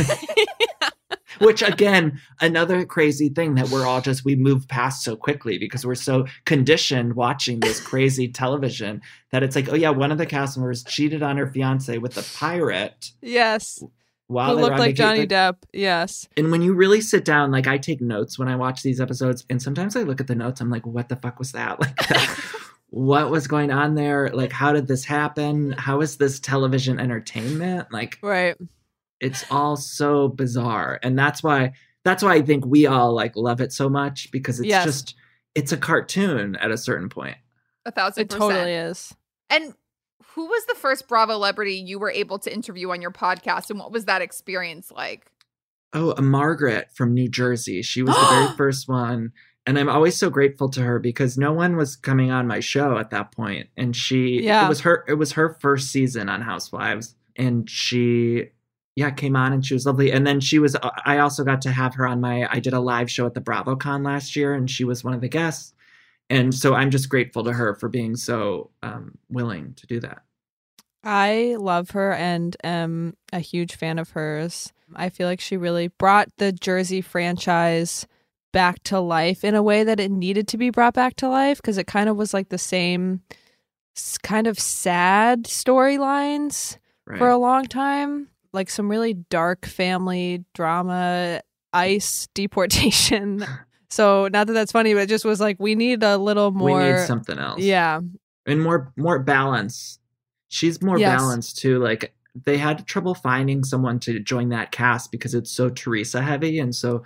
Which again, another crazy thing that we're all just, we move past so quickly because we're so conditioned watching this crazy television that it's like, oh yeah, one of the cast members cheated on her fiance with a pirate. Yes. Who looked like Johnny Depp. Yes. And when you really sit down, like I take notes when I watch these episodes and sometimes I look at the notes, I'm like, what the fuck was that? Like what was going on there? Like, how did this happen? How is this television entertainment? Like, right. It's all so bizarre. And that's why I think we all like love it so much because it's just, it's a cartoon at a certain point. 1,000%. It totally is. And who was the first Bravo celebrity you were able to interview on your podcast, and what was that experience like? Oh, Margaret from New Jersey. She was the very first one. And I'm always so grateful to her because no one was coming on my show at that point. And it was her first season on Housewives. And she came on and she was lovely. And then I also got to have her on I did a live show at the BravoCon last year and she was one of the guests. And so I'm just grateful to her for being so willing to do that. I love her and am a huge fan of hers. I feel like she really brought the Jersey franchise back to life in a way that it needed to be brought back to life because it kind of was like the same kind of sad storylines for a long time. Like some really dark family drama, ICE deportation. So not that that's funny, but it just was like, we need a little more. We need something else. Yeah. And more balance. She's more balanced too. Like they had trouble finding someone to join that cast because it's so Teresa heavy. And so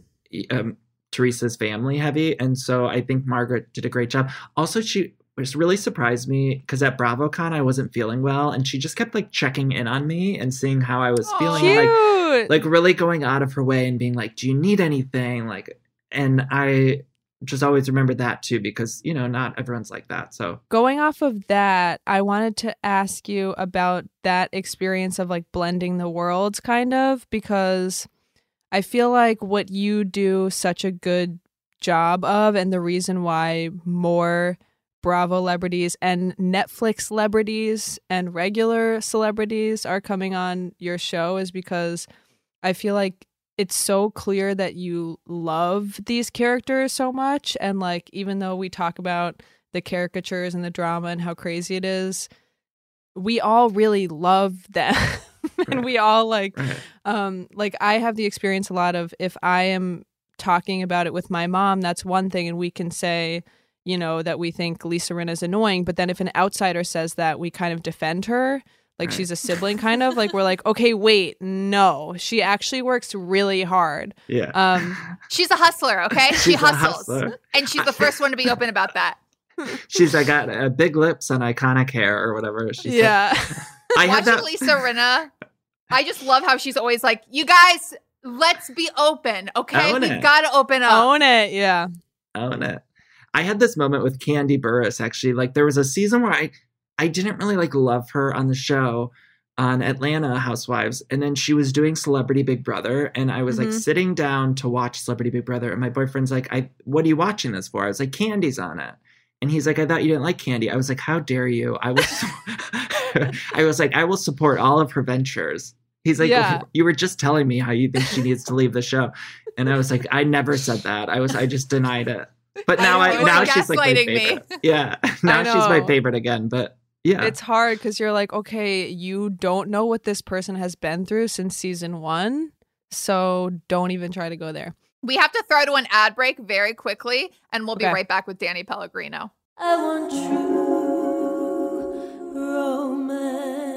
Teresa's family heavy. And so I think Margaret did a great job. Also, she was really surprised me because at BravoCon, I wasn't feeling well. And she just kept like checking in on me and seeing how I was feeling. Cute. Like really going out of her way and being like, do you need anything? Like, and I just always remembered that too, because, you know, not everyone's like that. So going off of that, I wanted to ask you about that experience of like blending the worlds kind of, because I feel like what you do such a good job of, and the reason why more Bravo celebrities and Netflix celebrities and regular celebrities are coming on your show is because I feel like it's so clear that you love these characters so much. And like, even though we talk about the caricatures and the drama and how crazy it is, we all really love them. And we all like I have the experience a lot of, if I am talking about it with my mom, that's one thing. And we can say, you know, that we think Lisa Rinna is annoying. But then if an outsider says that, we kind of defend her. Like she's a sibling kind of, like we're like, okay, wait, no, she actually works really hard. Yeah. She's a hustler, okay? She hustles. And she's the first one to be open about that. She's I got big lips and iconic hair or whatever. She yeah. I had Watching that. Lisa Rinna, I just love how she's always like, you guys, let's be open, okay? We've got to open up. Own it, yeah. Own it. I had this moment with Candy Burris, actually. Like, there was a season where I didn't really, like, love her on the show on Atlanta Housewives. And then she was doing Celebrity Big Brother. And I was, like, sitting down to watch Celebrity Big Brother. And my boyfriend's like, what are you watching this for? I was like, Candy's on it. And he's like, I thought you didn't like Candy. I was like, how dare you? I was like, I will support all of her ventures. He's like, you were just telling me how you think she needs to leave the show. And I was like, I never said that. I just denied it. But now she's like my favorite. Yeah. Now she's my favorite again. But yeah. It's hard because you're like, okay, you don't know what this person has been through since season 1. So don't even try to go there. We have to throw to an ad break very quickly, and we'll be right back with Danny Pellegrino. I want true romance.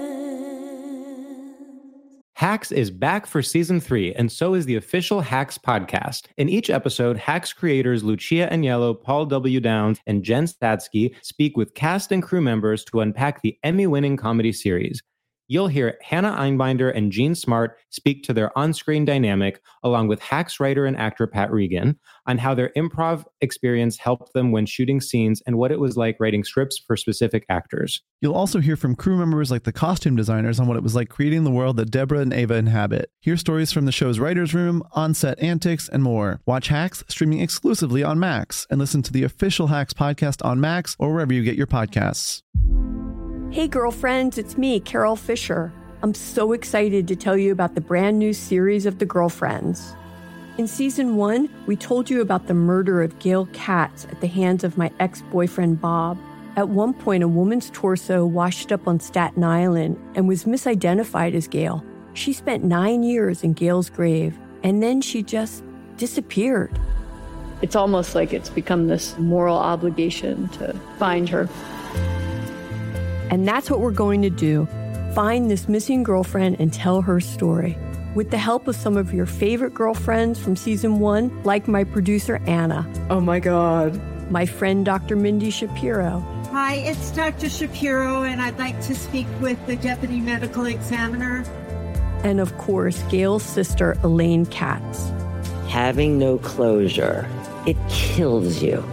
Hacks is back for season 3, and so is the official Hacks podcast. In each episode, Hacks creators Lucia Agnello, Paul W. Downs, and Jen Statsky speak with cast and crew members to unpack the Emmy-winning comedy series. You'll hear Hannah Einbinder and Jean Smart speak to their on-screen dynamic, along with Hacks writer and actor Pat Regan, on how their improv experience helped them when shooting scenes and what it was like writing scripts for specific actors. You'll also hear from crew members like the costume designers on what it was like creating the world that Deborah and Ava inhabit. Hear stories from the show's writer's room, on-set antics, and more. Watch Hacks streaming exclusively on Max, and listen to the official Hacks podcast on Max or wherever you get your podcasts. Hey girlfriends, it's me, Carol Fisher. I'm so excited to tell you about the brand new series of The Girlfriends. In season 1, we told you about the murder of Gail Katz at the hands of my ex-boyfriend Bob. At one point, a woman's torso washed up on Staten Island and was misidentified as Gail. She spent 9 years in Gail's grave, and then she just disappeared. It's almost like it's become this moral obligation to find her. And that's what we're going to do. Find this missing girlfriend and tell her story. With the help of some of your favorite girlfriends from season 1, like my producer, Anna. Oh my God. My friend, Dr. Mindy Shapiro. Hi, it's Dr. Shapiro, and I'd like to speak with the deputy medical examiner. And of course, Gail's sister, Elaine Katz. Having no closure, it kills you.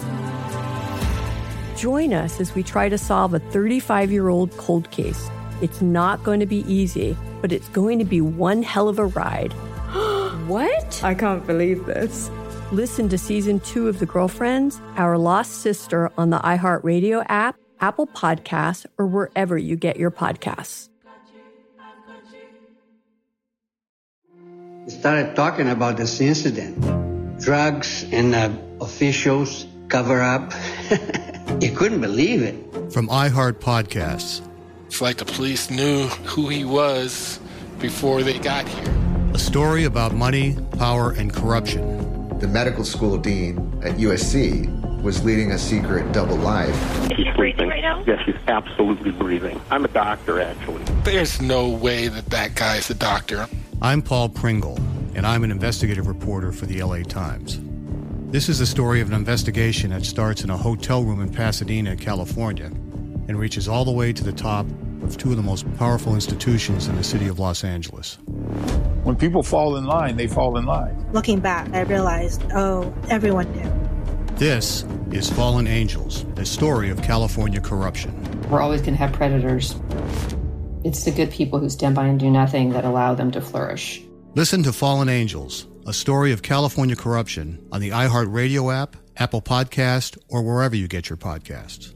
Join us as we try to solve a 35-year-old cold case. It's not going to be easy, but it's going to be one hell of a ride. What? I can't believe this. Listen to season 2 of The Girlfriends, Our Lost Sister on the iHeartRadio app, Apple Podcasts, or wherever you get your podcasts. We started talking about this incident. Drugs and officials cover up. You couldn't believe it. From iHeart Podcasts. It's like the police knew who he was before they got here. A story about money, power, and corruption. The medical school dean at USC was leading a secret double life. She's breathing right now? Yes, she's absolutely breathing. I'm a doctor, actually. There's no way that guy's a doctor. I'm Paul Pringle, and I'm an investigative reporter for the LA Times. This is the story of an investigation that starts in a hotel room in Pasadena, California, and reaches all the way to the top of two of the most powerful institutions in the city of Los Angeles. When people fall in line, they fall in line. Looking back, I realized, everyone knew. This is Fallen Angels, a story of California corruption. We're always going to have predators. It's the good people who stand by and do nothing that allow them to flourish. Listen to Fallen Angels, a story of California corruption on the iHeartRadio app, Apple Podcast, or wherever you get your podcasts.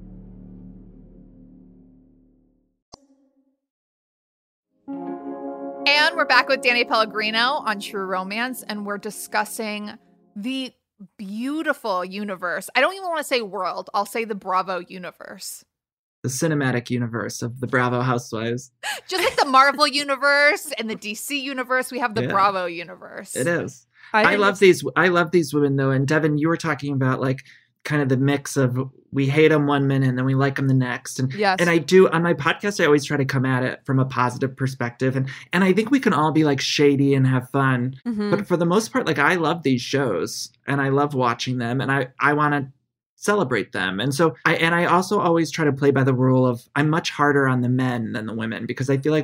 And we're back with Danny Pellegrino on True Romance, and we're discussing the beautiful universe. I don't even want to say world. I'll say the Bravo universe. The cinematic universe of the Bravo Housewives. Just like the Marvel universe and the DC universe, we have the Bravo universe. It is. I love these women though. And Devin, you were talking about like kind of the mix of we hate them one minute and then we like them the next. And yes. And I do on my podcast, I always try to come at it from a positive perspective. And I think we can all be like shady and have fun. Mm-hmm. But for the most part, like I love these shows and I love watching them and I want to celebrate them. And so I also always try to play by the rule of I'm much harder on the men than the women, because I feel like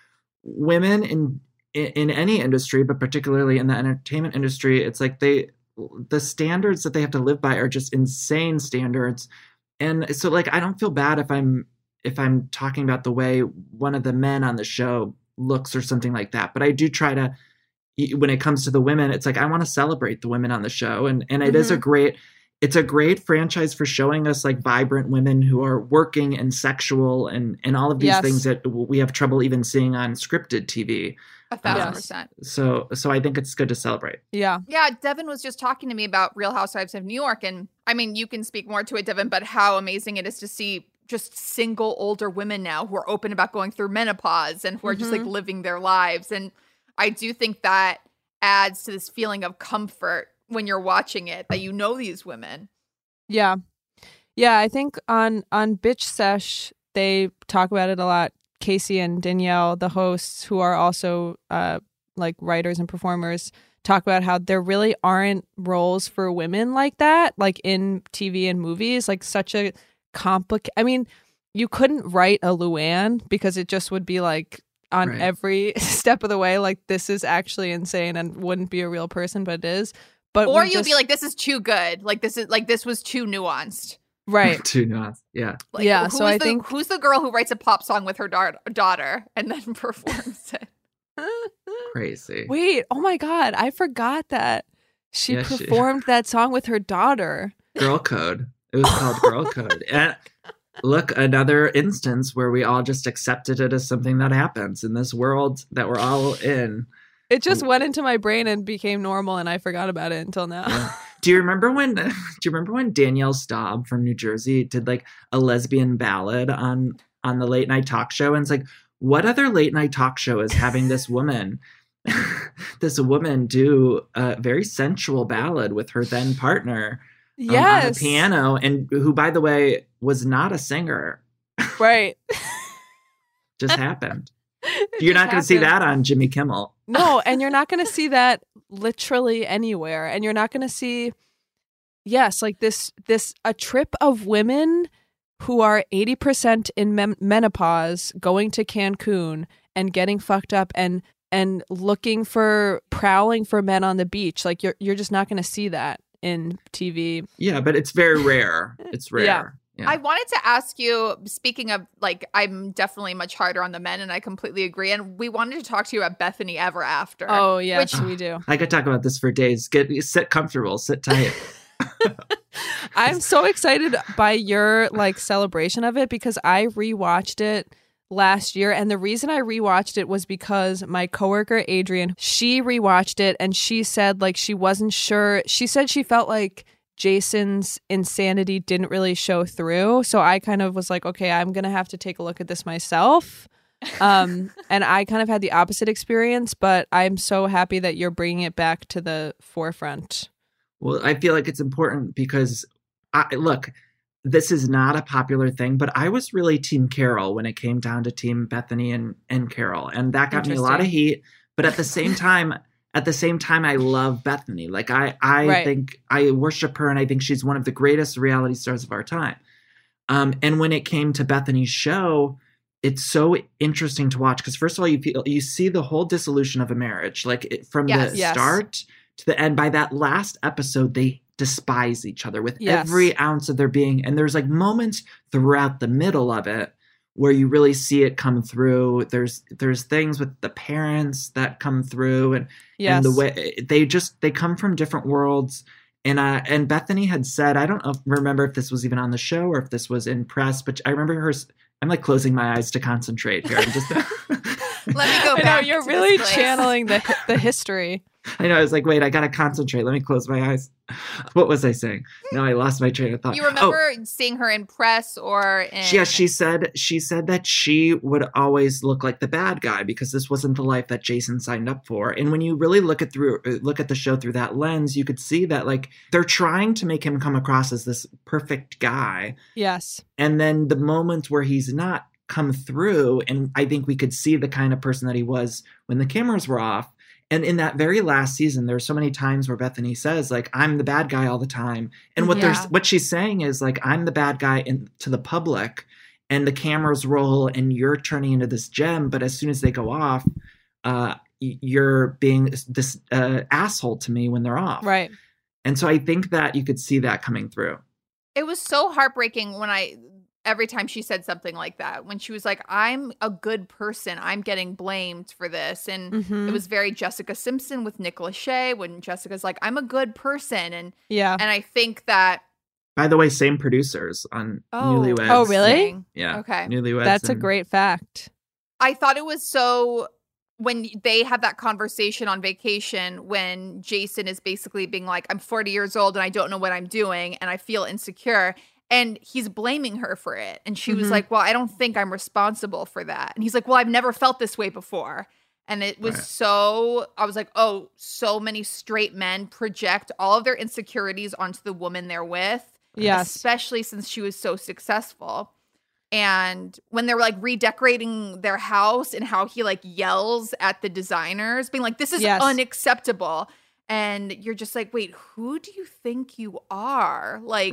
women in any industry, but particularly in the entertainment industry, it's like the standards that they have to live by are just insane standards. And so like I don't feel bad if I'm talking about the way one of the men on the show looks or something like that. But I do try to, when it comes to the women, it's like I want to celebrate the women on the show. And it is it's a great franchise for showing us like vibrant women who are working and sexual and all of these things that we have trouble even seeing on scripted TV. 1,000%. So I think it's good to celebrate. Yeah. Yeah. Devin was just talking to me about Real Housewives of New York. And I mean, you can speak more to it, Devin, but how amazing it is to see just single older women now who are open about going through menopause and who are just like living their lives. And I do think that adds to this feeling of comfort when you're watching it, that you know these women. Yeah. Yeah, I think on Bitch Sesh, they talk about it a lot. Casey and Danielle, the hosts, who are also like writers and performers, talk about how there really aren't roles for women like that, like in TV and movies, like such a complicated. I mean, you couldn't write a Luann because it just would be like on every step of the way, like this is actually insane and wouldn't be a real person, but it is. But or you'd be like, this is too good. Like this was too nuanced. Right. Too nuanced. Yeah. Like, yeah. So I think who's the girl who writes a pop song with her daughter and then performs it? Crazy. Wait. Oh my God. I forgot that she performed that song with her daughter. Girl Code. It was called Girl Code. And look, another instance where we all just accepted it as something that happens in this world that we're all in. It just went into my brain and became normal, and I forgot about it until now. Yeah. Do you remember when Danielle Staub from New Jersey did like a lesbian ballad on the late night talk show? And it's like, what other late night talk show is having this woman do a very sensual ballad with her then partner on the piano, and who, by the way, was not a singer. Right. Just happened. You're not going to see that on Jimmy Kimmel. No, and you're not going to see that literally anywhere. And you're not going to see, like this a trip of women who are 80% in menopause going to Cancun and getting fucked up and prowling for men on the beach. Like you're just not going to see that in TV. Yeah, but it's very rare. It's rare. Yeah. Yeah. I wanted to ask you, speaking of, like, I'm definitely much harder on the men, and I completely agree. And we wanted to talk to you about Bethany Ever After. Oh, yes, we do. I could talk about this for days. Sit comfortable, sit tight. I'm so excited by your, like, celebration of it, because I rewatched it last year. And the reason I rewatched it was because my coworker, Adrian, she rewatched it, and she said, like, she wasn't sure. She said she felt like Jason's insanity didn't really show through. So I kind of was like, okay, I'm going to have to take a look at this myself. And I kind of had the opposite experience, but I'm so happy that you're bringing it back to the forefront. Well, I feel like it's important because, look, this is not a popular thing, but I was really Team Carol when it came down to Team Bethany and Carol. And that got me a lot of heat. But at the same time, I love Bethany. Like I think I worship her, and I think she's one of the greatest reality stars of our time. And when it came to Bethany's show, it's so interesting to watch because first of all, you see the whole dissolution of a marriage, like from the start to the end. By that last episode, they despise each other with every ounce of their being, and there's like moments throughout the middle of it where you really see it come through. There's things with the parents that come through, and the way they come from different worlds. And Bethany had said, I don't remember if this was even on the show or if this was in press, but I remember her. I'm like closing my eyes to concentrate here. I'm just let me go back. You're really channeling the history. I know. I was like, wait, I got to concentrate. Let me close my eyes. What was I saying? No, I lost my train of thought. You remember seeing her in press or in... Yeah, she said that she would always look like the bad guy because this wasn't the life that Jason signed up for. And when you really look at the show through that lens, you could see that like they're trying to make him come across as this perfect guy. Yes. And then the moments where he's not come through, and I think we could see the kind of person that he was when the cameras were off. And in that very last season, there's so many times where Bethany says, like, I'm the bad guy all the time. And what she's saying is, like, I'm the bad guy to the public, and the cameras roll and you're turning into this gem. But as soon as they go off, you're being this asshole to me when they're off. Right. And so I think that you could see that coming through. It was so heartbreaking every time she said something like that, when she was like, I'm a good person, I'm getting blamed for this. And it was very Jessica Simpson with Nick Lachey, when Jessica's like, I'm a good person. And I think that. By the way, same producers on Newlyweds. Oh, really? Yeah. Okay. Newlyweds. That's a great fact. I thought it was so, when they have that conversation on vacation, when Jason is basically being like, I'm 40 years old and I don't know what I'm doing and I feel insecure. And he's blaming her for it. And she was like, well, I don't think I'm responsible for that. And he's like, well, I've never felt this way before. And it was I was like, oh, so many straight men project all of their insecurities onto the woman they're with. Yes. Especially since she was so successful. And when they were like redecorating their house and how he like yells at the designers, being like, this is unacceptable. And you're just like, wait, who do you think you are? Like,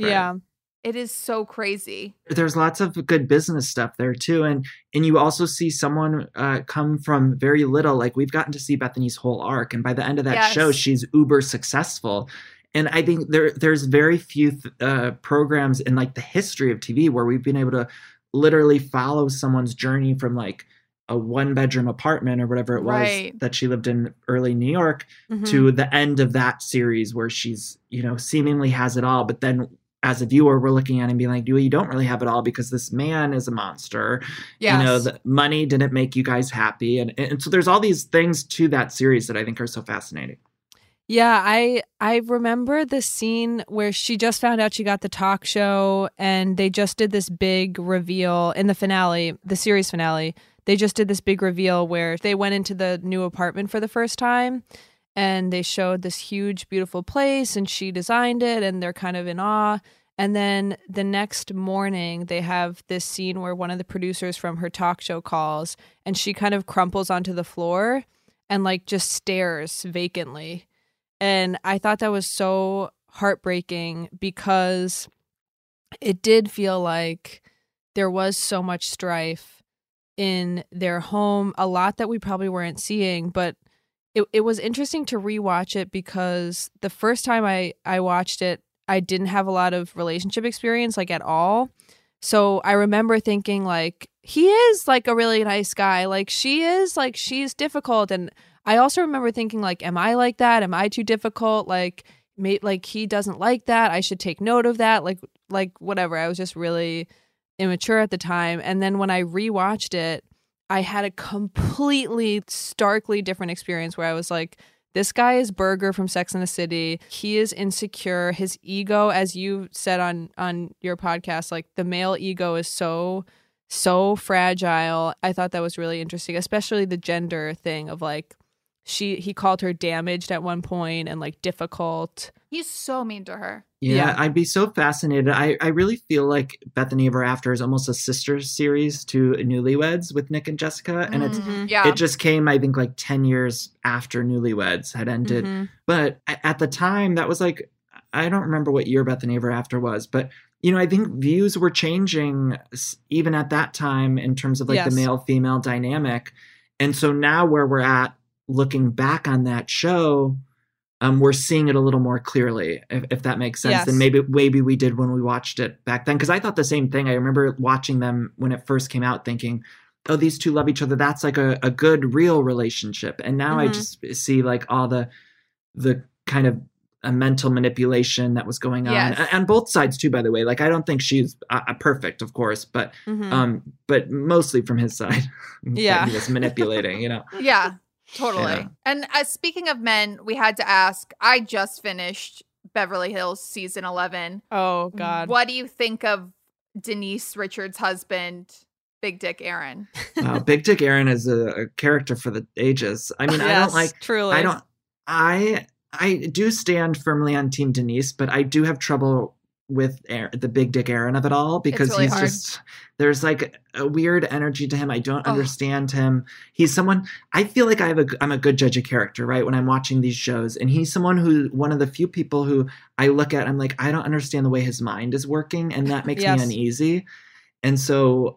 it is so crazy. There's lots of good business stuff there too. And you also see someone come from very little. Like, we've gotten to see Bethany's whole arc. And by the end of that show, she's uber successful. And I think there's very few programs in like the history of TV where we've been able to literally follow someone's journey from like a 1-bedroom apartment or whatever it was that she lived in early New York to the end of that series where she's, seemingly has it all. But then as a viewer, we're looking at it and being like, you don't really have it all because this man is a monster. Yes. The money didn't make you guys happy. And so there's all these things to that series that I think are so fascinating. Yeah, I remember the scene where she just found out she got the talk show and they just did this big reveal in the finale, the series finale. They just did this big reveal where they went into the new apartment for the first time and they showed this huge, beautiful place and she designed it and they're kind of in awe. And then the next morning they have this scene where one of the producers from her talk show calls and she kind of crumples onto the floor and like just stares vacantly. And I thought that was so heartbreaking because it did feel like there was so much strife in their home, a lot that we probably weren't seeing. But it was interesting to rewatch it because the first time I watched it, I didn't have a lot of relationship experience, like at all. So I remember thinking like, he is like a really nice guy. Like she is, like she's difficult. And I also remember thinking like, am I like that? Am I too difficult? Like he doesn't like that. I should take note of that. Like whatever. I was just really immature at the time. And then when I rewatched it, I had a completely starkly different experience where I was like, this guy is Berger from Sex and the City. He is insecure. His ego, as you said on your podcast, like the male ego is so fragile. I thought that was really interesting, especially the gender thing of like, he called her damaged at one point and like difficult. He's so mean to her. Yeah, I'd be so fascinated. I really feel like Bethany Ever After is almost a sister series to Newlyweds with Nick and Jessica. And it just came, I think, like 10 years after Newlyweds had ended. But at the time, that was like, I don't remember what year Bethany Ever After was, but I think views were changing even at that time in terms of like the male-female dynamic. And so now where we're at, looking back on that show, we're seeing it a little more clearly, if that makes sense, than maybe we did when we watched it back then. Because I thought the same thing. I remember watching them when it first came out thinking, oh, these two love each other. That's like a good, real relationship. And now I just see like all the kind of a mental manipulation that was going on both sides too, by the way. Like, I don't think she's perfect, of course, but mostly from his side. He was manipulating, Yeah. Totally. Yeah. And speaking of men, we had to ask, I just finished Beverly Hills season 11. Oh, God. What do you think of Denise Richards' husband, Big Dick Aaron? Wow, Big Dick Aaron is a character for the ages. I mean, I do stand firmly on Team Denise, but I do have trouble with the big dick Aaron of it all, because really he's hard. just, there's like a weird energy to him. I don't understand him. He's someone, I feel like I'm a good judge of character, right? When I'm watching these shows, and he's someone one of the few people who I look at, I'm like, I don't understand the way his mind is working. And that makes me uneasy. And so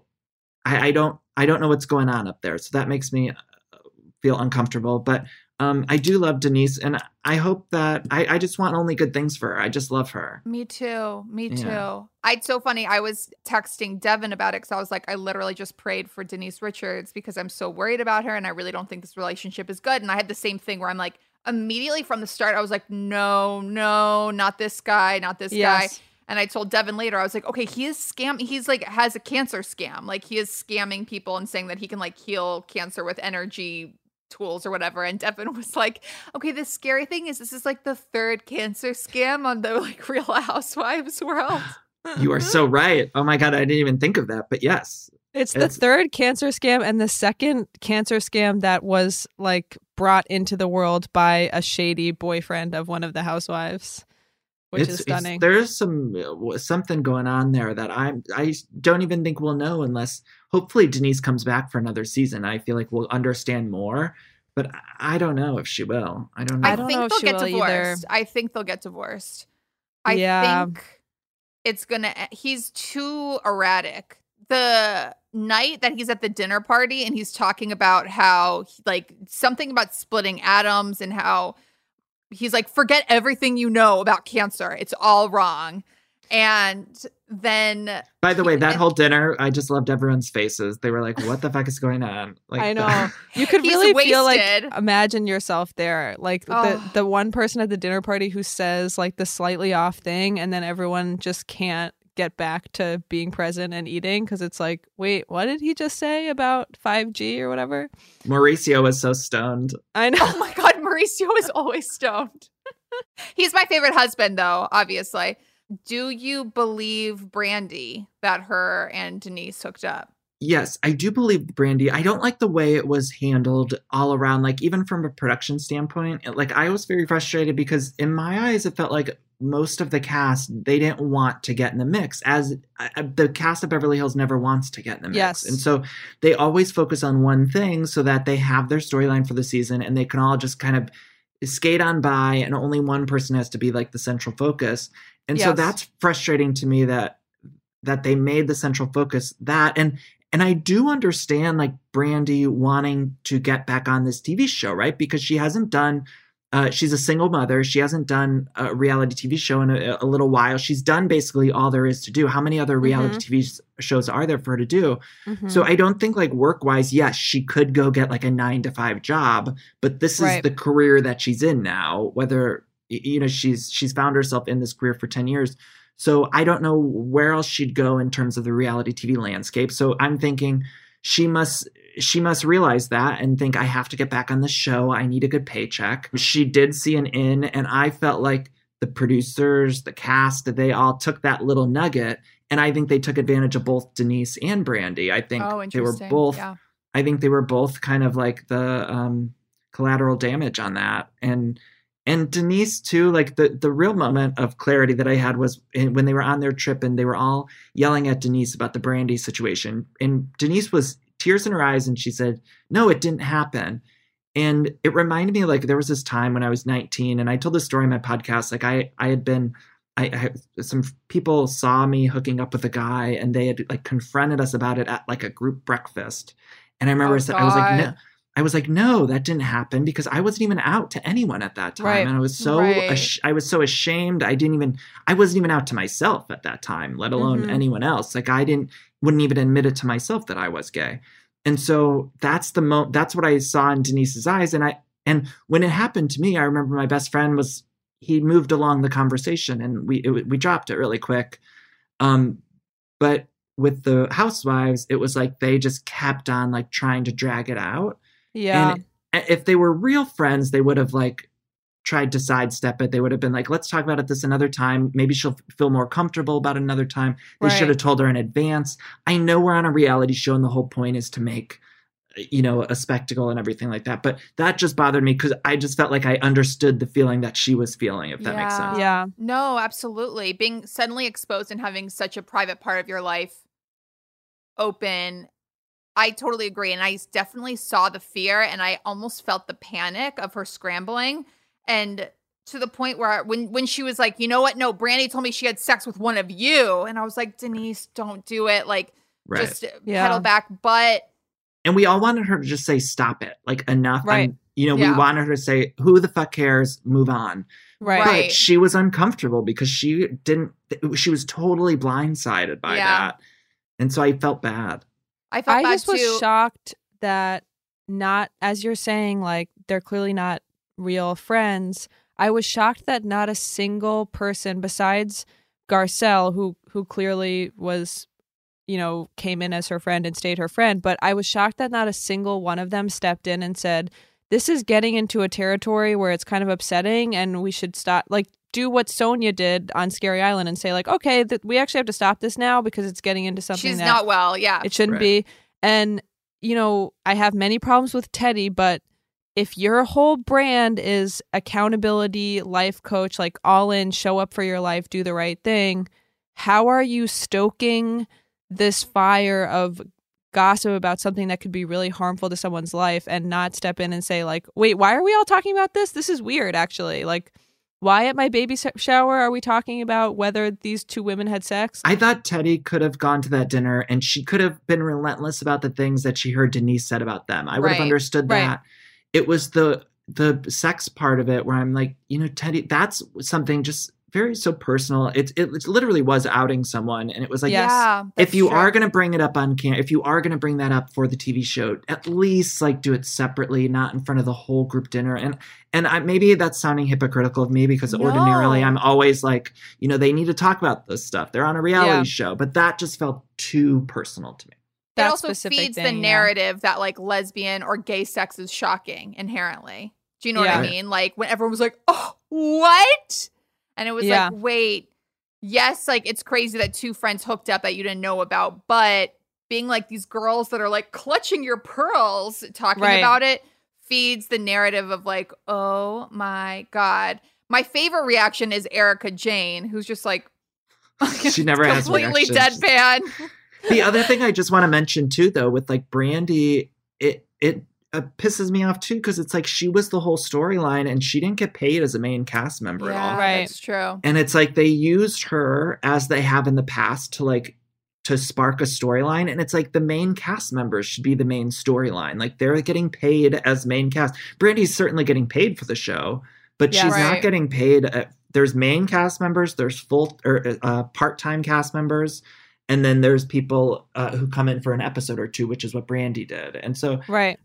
I don't know what's going on up there. So that makes me feel uncomfortable, but I do love Denise, and I hope that I just want only good things for her. I just love her. Me too. Yeah. It's so funny. I was texting Devin about it because I was like, I literally just prayed for Denise Richards because I'm so worried about her, and I really don't think this relationship is good. And I had the same thing where I'm like, immediately from the start, I was like, no, not this guy, not this guy. And I told Devin later, I was like, okay, he is he's like has a cancer scam. Like he is scamming people and saying that he can like heal cancer with energy tools or whatever. And Devin was like, okay, the scary thing is this is like the third cancer scam on the like Real Housewives world. You are so right. Oh my God, I didn't even think of that. But yes. It's the third cancer scam and the second cancer scam that was like brought into the world by a shady boyfriend of one of the housewives, which is stunning. There's something going on there that I don't even think we'll know unless hopefully Denise comes back for another season. I feel like we'll understand more, but I don't know if she will. I don't know. I think they'll get divorced. I think they'll get divorced. I think it's gonna. He's too erratic. The night that he's at the dinner party and he's talking about how like something about splitting atoms and how he's like, forget everything you know about cancer. It's all wrong. And then, by the way, that whole dinner, I just loved everyone's faces. They were like, what the fuck is going on? Like, I know. You could really feel like, imagine yourself there. Like the one person at the dinner party who says like the slightly off thing, and then everyone just can't get back to being present and eating because it's like, wait, what did he just say about 5G or whatever? Mauricio was so stoned. I know. Oh my God, Mauricio is always stoned. He's my favorite husband, though, obviously. Do you believe Brandy that her and Denise hooked up? Yes, I do believe Brandy. I don't like the way it was handled all around, like even from a production standpoint. Like I was very frustrated because in my eyes, it felt like most of the cast, they didn't want to get in the mix, as the cast of Beverly Hills never wants to get in the mix. Yes. And so they always focus on one thing so that they have their storyline for the season and they can all just kind of skate on by and only one person has to be like the central focus. And so that's frustrating to me that they made the central focus that. And I do understand like Brandy wanting to get back on this TV show, right? Because she hasn't done, she's a single mother. She hasn't done a reality TV show in a little while. She's done basically all there is to do. How many other reality TV shows are there for her to do? So I don't think like work-wise, yes, she could go get like a 9-to-5 job, but this is the career that she's in now, whether, you know, she's found herself in this career for 10 years. So I don't know where else she'd go in terms of the reality TV landscape. So I'm thinking she must realize that and think, I have to get back on the show. I need a good paycheck. She did see an in, and I felt like the producers, the cast, they all took that little nugget, and I think they took advantage of both Denise and Brandy. I think they were both. Yeah. I think they were both kind of like the collateral damage on that, and Denise too. Like the real moment of clarity that I had was when they were on their trip and they were all yelling at Denise about the Brandy situation, and Denise was tears in her eyes and she said, "No, it didn't happen." And it reminded me, like, there was this time when I was 19, and I told this story in my podcast. Like I some people saw me hooking up with a guy, and they had like confronted us about it at like a group breakfast. And I remember I was like, no, that didn't happen, because I wasn't even out to anyone at that time. And I was so I was so ashamed. I wasn't even out to myself at that time, let alone anyone else. Like wouldn't even admit it to myself that I was gay. And so that's that's what I saw in Denise's eyes. And when it happened to me, I remember my best friend he moved along the conversation, and we dropped it really quick. But with the housewives, it was like they just kept on like trying to drag it out. Yeah. And if they were real friends, they would have like tried to sidestep it. They would have been like, let's talk about it this another time. Maybe she'll feel more comfortable about it another time. They should have told her in advance. I know we're on a reality show and the whole point is to make a spectacle and everything like that. But that just bothered me because I just felt like I understood the feeling that she was feeling, if that makes sense. Yeah. No, absolutely. Being suddenly exposed and having such a private part of your life open, I totally agree. And I definitely saw the fear, and I almost felt the panic of her scrambling. And to the point where when she was like, you know what? No, Brandi told me she had sex with one of you. And I was like, Denise, don't do it. Like, just pedal back. And we all wanted her to just say, stop it. Like, enough. Right. We wanted her to say, who the fuck cares? Move on. Right. But she was uncomfortable because she was totally blindsided by that. And so I felt bad. I felt bad just was shocked that not, as you're saying, like, they're clearly not real friends. I was shocked that not a single person besides Garcelle, who clearly was, came in as her friend and stayed her friend. But I was shocked that not a single one of them stepped in and said, this is getting into a territory where it's kind of upsetting and we should stop, like, do what Sonia did on Scary Island and say, like, okay, we actually have to stop this now because it's getting into something she's not well. Yeah. It shouldn't be. And, I have many problems with Teddi, but if your whole brand is accountability, life coach, like all in, show up for your life, do the right thing, how are you stoking this fire of gossip about something that could be really harmful to someone's life and not step in and say, like, wait, why are we all talking about this? This is weird, actually. Like, why at my baby shower are we talking about whether these two women had sex? I thought Teddi could have gone to that dinner and she could have been relentless about the things that she heard Denise said about them. I would have understood that. Right. It was the sex part of it where I'm like, Teddi, that's something just very so personal. It literally was outing someone. And it was like, if you are going to bring it up on camera, if you are going to bring that up for the TV show, at least like do it separately, not in front of the whole group dinner. And maybe that's sounding hypocritical of me because ordinarily I'm always like, they need to talk about this stuff. They're on a reality show, but that just felt too personal to me. It also feeds the narrative that like lesbian or gay sex is shocking inherently. Do you know what I mean? Like when everyone was like, oh, what? And it was like, wait, yes, like it's crazy that two friends hooked up that you didn't know about, but being like these girls that are like clutching your pearls talking about it feeds the narrative of like, oh my God. My favorite reaction is Erica Jane, who's just like, she never has completely deadpan. The other thing I just want to mention too, though, with like Brandi, it pisses me off too because it's like she was the whole storyline and she didn't get paid as a main cast member at all. Right, that's true. And it's like they used her as they have in the past to spark a storyline, and it's like the main cast members should be the main storyline. Like they're getting paid as main cast. Brandi's certainly getting paid for the show, but she's not getting paid. There's main cast members, there's full or part-time cast members. And then there's people who come in for an episode or two, which is what Brandi did. And so,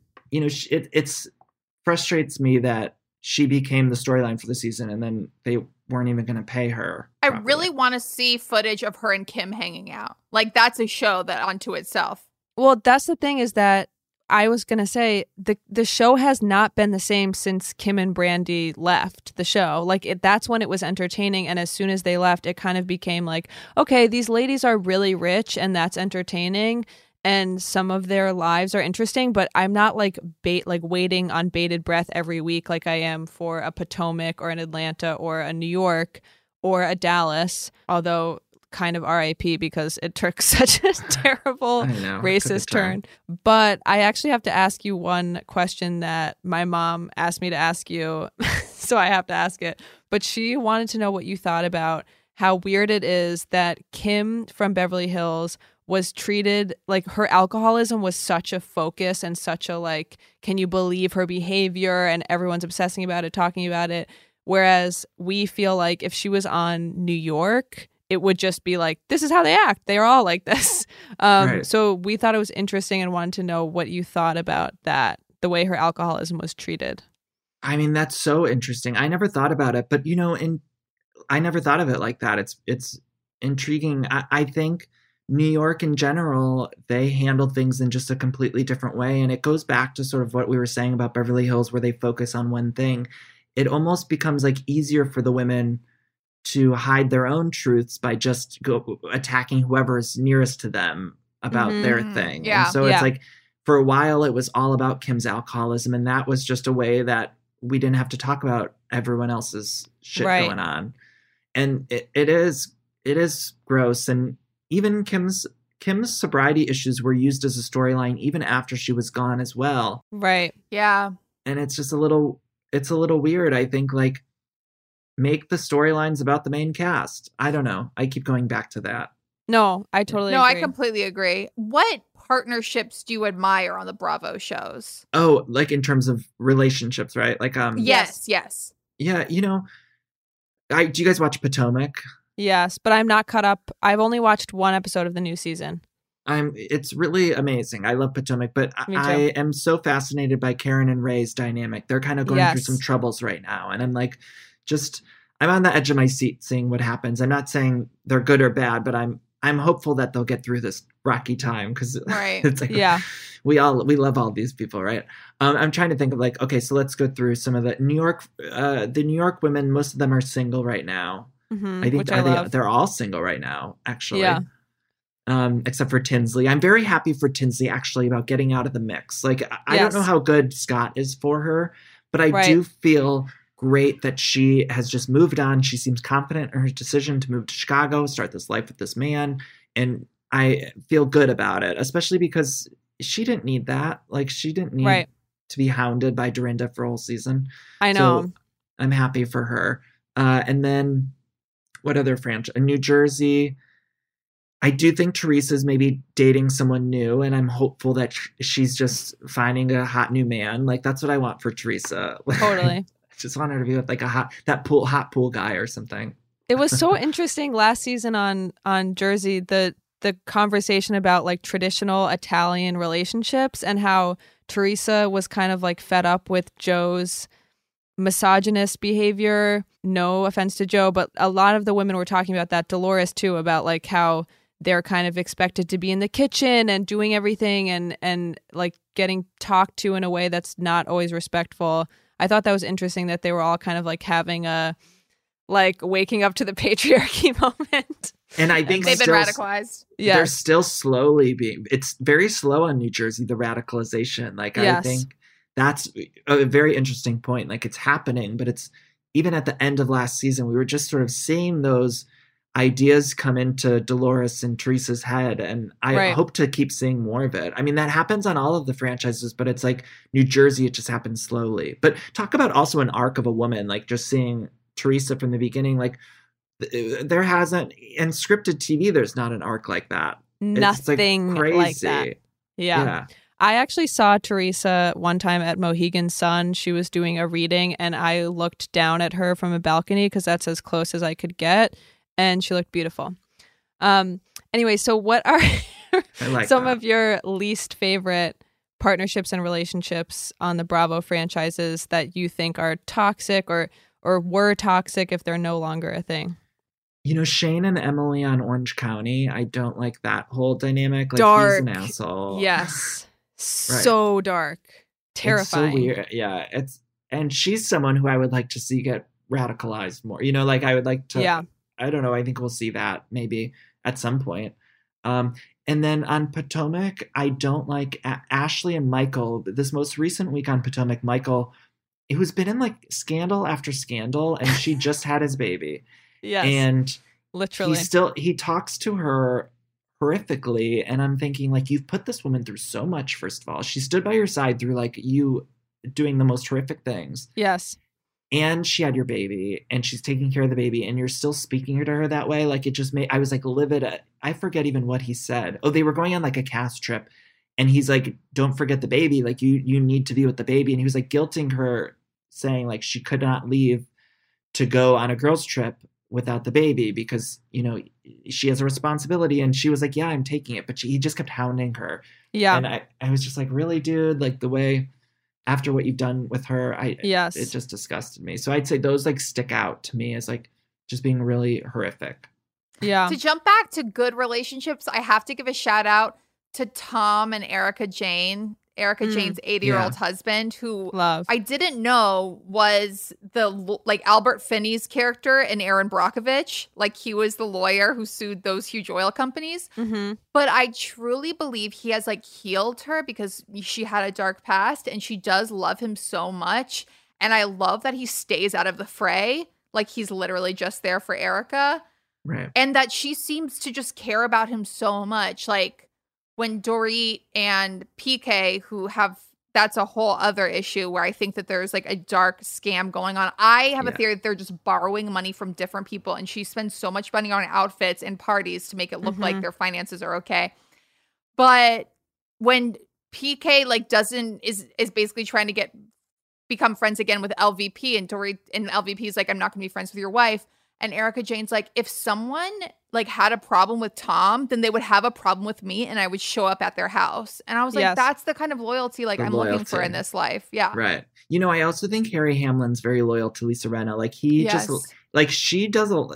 it's frustrates me that she became the storyline for the season and then they weren't even going to pay her properly. I really want to see footage of her and Kim hanging out. Like that's a show that unto itself. Well, that's the thing is that I was going to say the show has not been the same since Kim and Brandi left the show. Like that's when it was entertaining. And as soon as they left, it kind of became like, okay, these ladies are really rich and that's entertaining. And some of their lives are interesting, but I'm not like waiting on bated breath every week like I am for a Potomac or an Atlanta or a New York or a Dallas, although kind of RIP because it took such a terrible racist turn. But I actually have to ask you one question that my mom asked me to ask you, so I have to ask it. But she wanted to know what you thought about how weird it is that Kim from Beverly Hills was treated like her alcoholism was such a focus and such a like, can you believe her behavior? And everyone's obsessing about it, talking about it. Whereas we feel like if she was on New York, it would just be like, this is how they act. They are all like this. So we thought it was interesting and wanted to know what you thought about that, the way her alcoholism was treated. I mean, that's so interesting. I never thought about it, but I never thought of it like that. It's intriguing. I think New York in general, they handled things in just a completely different way. And it goes back to sort of what we were saying about Beverly Hills, where they focus on one thing. It almost becomes like easier for the women to hide their own truths by just attacking whoever's nearest to them about their thing. Yeah. And so it's like for a while it was all about Kim's alcoholism, and that was just a way that we didn't have to talk about everyone else's shit going on. And it is gross. And even Kim's sobriety issues were used as a storyline even after she was gone as well. Right. Yeah. And it's just a little weird. I think, like, make the storylines about the main cast. I don't know. I keep going back to that. No, I totally agree. agree. I completely agree. What partnerships do you admire on the Bravo shows? Oh, like in terms of relationships, right? Like Yes. Yeah, you know, do you guys watch Potomac? Yes, but I'm not caught up. I've only watched one episode of the new season. It's really amazing. I love Potomac, but I am so fascinated by Karen and Ray's dynamic. They're kind of going through some troubles right now, and I'm like, I'm on the edge of my seat seeing what happens. I'm not saying they're good or bad, but I'm hopeful that they'll get through this rocky time, because it's like, we love all these people, right? I'm trying to think of, like, okay, so let's go through some of the New York women. Most of them are single right now. Mm-hmm, I think they're all single right now, actually. Yeah. Except for Tinsley. I'm very happy for Tinsley, actually, about getting out of the mix. Like, I don't know how good Scott is for her, but I do feel great that she has just moved on. She seems confident in her decision to move to Chicago, start this life with this man. And I feel good about it, especially because she didn't need that. Like, she didn't need to be hounded by Dorinda for a whole season. I know. So I'm happy for her. And then what other franchise? New Jersey. I do think Teresa's maybe dating someone new, and I'm hopeful that she's just finding a hot new man. Like, that's what I want for Teresa. Totally. I just want her to be with, like, a hot pool guy or something. It was so interesting last season on Jersey, the conversation about, like, traditional Italian relationships, and how Teresa was kind of, like, fed up with Joe's misogynist behavior. No offense to Joe, but a lot of the women were talking about that. Dolores too, about, like, how they're kind of expected to be in the kitchen and doing everything and like getting talked to in a way that's not always respectful. I thought that was interesting that they were all kind of like having a, like, waking up to the patriarchy moment. And I think they've been radicalized. Yeah, they're still slowly it's very slow on New Jersey, the radicalization. Like, I think that's a very interesting point. Like, it's happening, but it's even at the end of last season, we were just sort of seeing those ideas come into Dolores and Teresa's head. And I hope to keep seeing more of it. I mean, that happens on all of the franchises, but it's like New Jersey, it just happens slowly. But talk about also an arc of a woman, like just seeing Teresa from the beginning, like there hasn't, in scripted TV, there's not an arc like that. Nothing like that. Yeah. I actually saw Teresa one time at Mohegan Sun. She was doing a reading, and I looked down at her from a balcony because that's as close as I could get, and she looked beautiful. Anyway, so what are some of your least favorite partnerships and relationships on the Bravo franchises that you think are toxic or were toxic if they're no longer a thing? You know, Shane and Emily on Orange County, I don't like that whole dynamic. Like, dark. He's an asshole. Yes. So dark. Terrifying. It's so weird. Yeah. And she's someone who I would like to see get radicalized more. You know, like, I would like to, I don't know, I think we'll see that maybe at some point. And then on Potomac, I don't like Ashley and Michael. This most recent week on Potomac, Michael, who's been in, like, scandal after scandal, and she just had his baby. Yes. And literally he talks to her horrifically, and I'm thinking, like, you've put this woman through so much. First of all, she stood by your side through, like, you doing the most horrific things. Yes. And she had your baby, and she's taking care of the baby, and you're still speaking to her that way. Like, it just I was, like, livid. I forget even what he said. Oh, they were going on, like, a cast trip, and he's like, don't forget the baby. Like, you need to be with the baby. And he was, like, guilting her, saying, like, she could not leave to go on a girls' trip without the baby because, you know, she has a responsibility. And she was like, yeah, I'm taking it. But he just kept hounding her. Yeah. And I was just like, really, dude? Like, the way, after what you've done with her, it just disgusted me. So I'd say those, like, stick out to me as, like, just being really horrific. Yeah. To jump back to good relationships, I have to give a shout out to Tom and Erica Jane. Erica Jane's 80-year-old husband, who I didn't know was the like Albert Finney's character in Aaron Brockovich. Like he was the lawyer who sued those huge oil companies. Mm-hmm. But I truly believe he has like healed her because she had a dark past and she does love him so much. And I love that he stays out of the fray. Like he's literally just there for Erica. Right. And that she seems to just care about him so much. Like when Dorit and PK, who have, that's a whole other issue where I think that there's like a dark scam going on. I have a theory that they're just borrowing money from different people, and she spends so much money on outfits and parties to make it look like their finances are okay. But when PK like is basically trying to become friends again with LVP, and Dorit and LVP is like, I'm not gonna be friends with your wife. And Erica Jane's like, if someone like had a problem with Tom, then they would have a problem with me and I would show up at their house. And I was like, that's the kind of loyalty like I'm looking for in this life. Yeah. Right. You know, I also think Harry Hamlin's very loyal to Lisa Rinna. Like he just like she does a lot.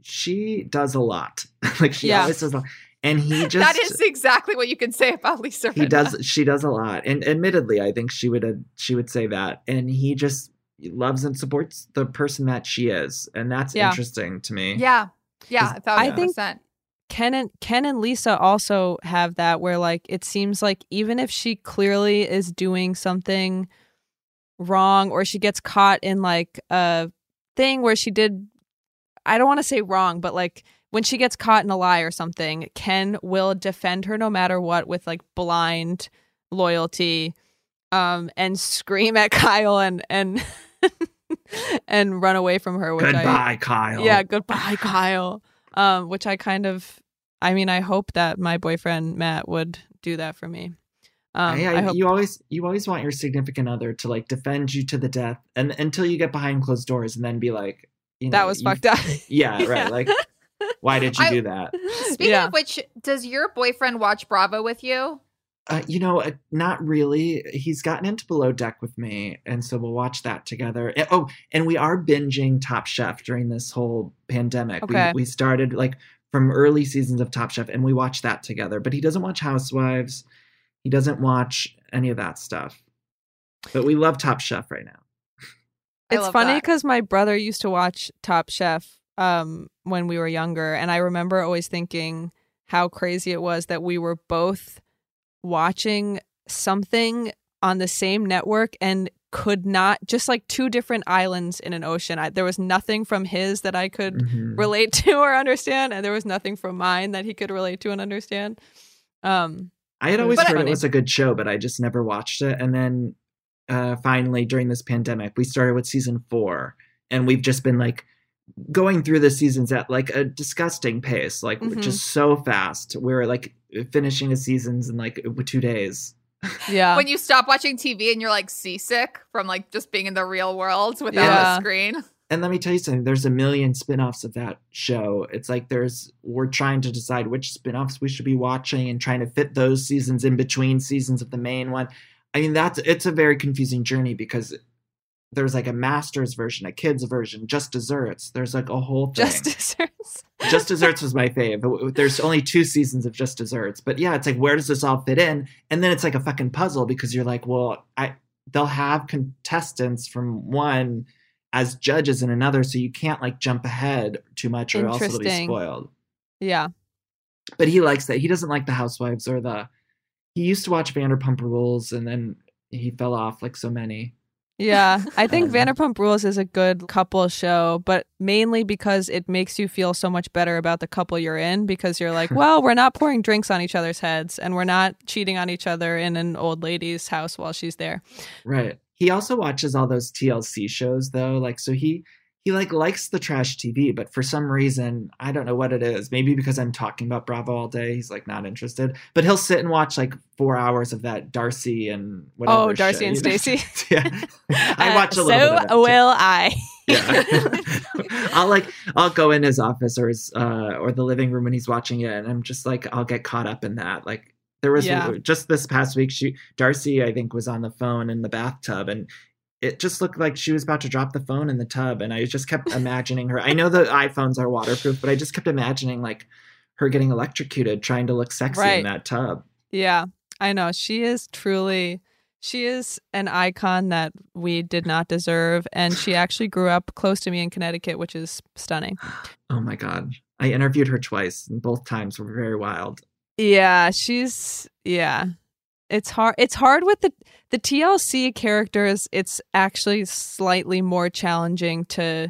Like she always does a lot. And he just that is exactly what you can say about Lisa Rinna. She does a lot. And admittedly, I think she would say that. And he just loves and supports the person that she is, and that's interesting to me. Yeah, 1,000%. I think Ken and Lisa also have that, where like it seems like even if she clearly is doing something wrong, or she gets caught in like a thing where she did, I don't want to say wrong, but like when she gets caught in a lie or something, Ken will defend her no matter what with like blind loyalty, and scream at Kyle and and run away from her. Goodbye, Kyle. Yeah, goodbye, Kyle. Which I kind of, I mean, I hope that my boyfriend Matt would do that for me. I hope you always want your significant other to like defend you to the death, and until you get behind closed doors, and then be like, you know, that was fucked up. Yeah, right. Like, why did you do that? Speaking of which, does your boyfriend watch Bravo with you? You know, not really. He's gotten into Below Deck with me, and so we'll watch that together. Oh, and we are binging Top Chef during this whole pandemic. Okay. We started like from early seasons of Top Chef, and we watch that together. But he doesn't watch Housewives. He doesn't watch any of that stuff. But we love Top Chef right now. It's funny because my brother used to watch Top Chef when we were younger, and I remember always thinking how crazy it was that we were both watching something on the same network and could not, just like two different islands in an ocean. There was nothing from his that I could relate to or understand, and there was nothing from mine that he could relate to and understand. I had always heard it was a good show, but I just never watched it. And then finally during this pandemic, we started with season 4, and we've just been like going through the seasons at like a disgusting pace, like just so fast. We're like finishing the seasons in like 2 days. Yeah. When you stop watching TV and you're like seasick from like just being in the real world without a screen. And let me tell you something, there's a million spin-offs of that show. It's like we're trying to decide which spin-offs we should be watching and trying to fit those seasons in between seasons of the main one. I mean, it's a very confusing journey because there's like a master's version, a kid's version, Just Desserts. There's like a whole thing. Just Desserts. Just Desserts was my fave. There's only 2 seasons of Just Desserts. But yeah, it's like, where does this all fit in? And then it's like a fucking puzzle because you're like, well, they'll have contestants from one as judges in another, so you can't like jump ahead too much or else it'll be spoiled. Yeah. But he likes that. He doesn't like the Housewives he used to watch Vanderpump Rules, and then he fell off like so many. Yeah, I think Vanderpump Rules is a good couple show, but mainly because it makes you feel so much better about the couple you're in, because you're like, well, we're not pouring drinks on each other's heads, and we're not cheating on each other in an old lady's house while she's there. Right. He also watches all those TLC shows, though. Like, so he like likes the trash TV, but for some reason, I don't know what it is. Maybe because I'm talking about Bravo all day, he's like not interested. But he'll sit and watch like 4 hours of that Darcy and whatever. Oh, Darcy shit, and Stacey. Yeah, I watch a little bit of that so will I. Yeah. I'll go in his office or his or the living room when he's watching it, and I'm just like, I'll get caught up in that. Like there was just this past week, Darcy I think was on the phone in the bathtub, and it just looked like she was about to drop the phone in the tub, and I just kept imagining her. I know the iPhones are waterproof, but I just kept imagining like her getting electrocuted trying to look sexy in that tub. Yeah. I know. She is an icon that we did not deserve. And she actually grew up close to me in Connecticut, which is stunning. Oh my God. I interviewed her twice and both times were very wild. Yeah, It's hard. It's hard with the TLC characters. It's actually slightly more challenging to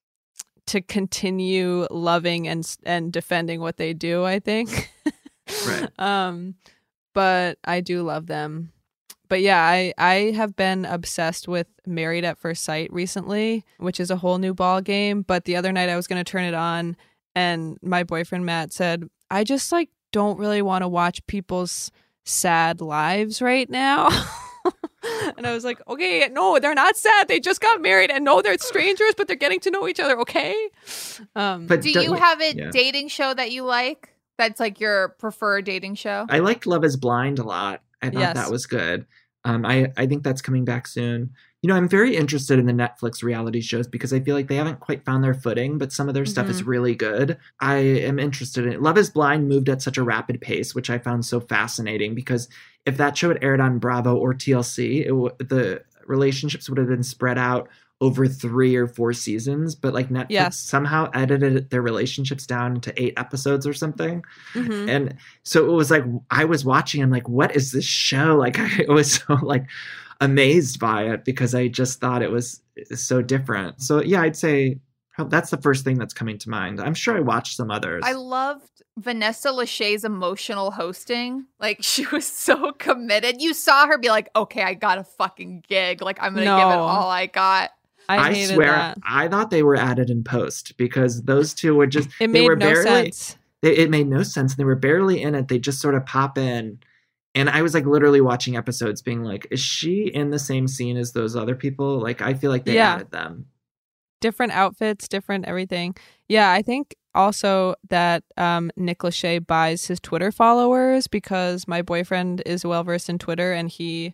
continue loving and defending what they do, I think. Right. But I do love them. But yeah, I have been obsessed with Married at First Sight recently, which is a whole new ball game. But the other night I was going to turn it on and my boyfriend Matt said, I just don't really want to watch people's sad lives right now. And I was like, okay, no, they're not sad. They just got married and no, they're strangers, but they're getting to know each other. Okay. But do you have a dating show that you like? That's your preferred dating show? I liked Love is Blind a lot. I thought that was good. I think that's coming back soon. I'm very interested in the Netflix reality shows because I feel like they haven't quite found their footing, but some of their stuff is really good. I am interested in it. Love is Blind moved at such a rapid pace, which I found so fascinating because if that show had aired on Bravo or TLC, the relationships would have been spread out over 3 or 4 seasons, but Netflix somehow edited their relationships down into 8 episodes or something. Mm-hmm. And so it was I was watching, I'm like, what is this show? I was so amazed by it because I just thought it was so different. So yeah, I'd say that's the first thing that's coming to mind. I'm sure I watched some others. I loved Vanessa Lachey's emotional hosting. She was so committed. You saw her be like, okay, I got a fucking gig. I'm going to give it all I got. I swear, that. I thought they were added in post because those two were just, it made no sense. It made no sense. They were barely in it. They just sort of pop in. And I was literally watching episodes being like, is she in the same scene as those other people? I feel like they added them. Different outfits, different everything. Yeah, I think also that Nick Lachey buys his Twitter followers because my boyfriend is well versed in Twitter and he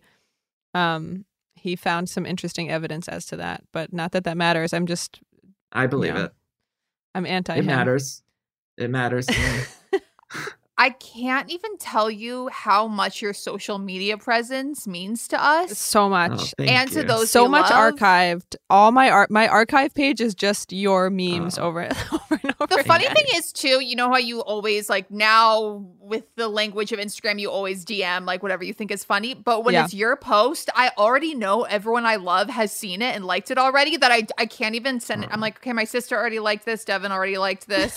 found some interesting evidence as to that. But not that matters. I believe it. I'm anti him. It matters. I can't even tell you how much your social media presence means to us. So much. And to those so we much love. Archived. All my archive page is just your memes over and over. The funny thing is too, you know how you always now with the language of Instagram, you always DM whatever you think is funny. But when it's your post, I already know everyone I love has seen it and liked it already that I can't even send it. I'm like, okay, my sister already liked this. Devin already liked this.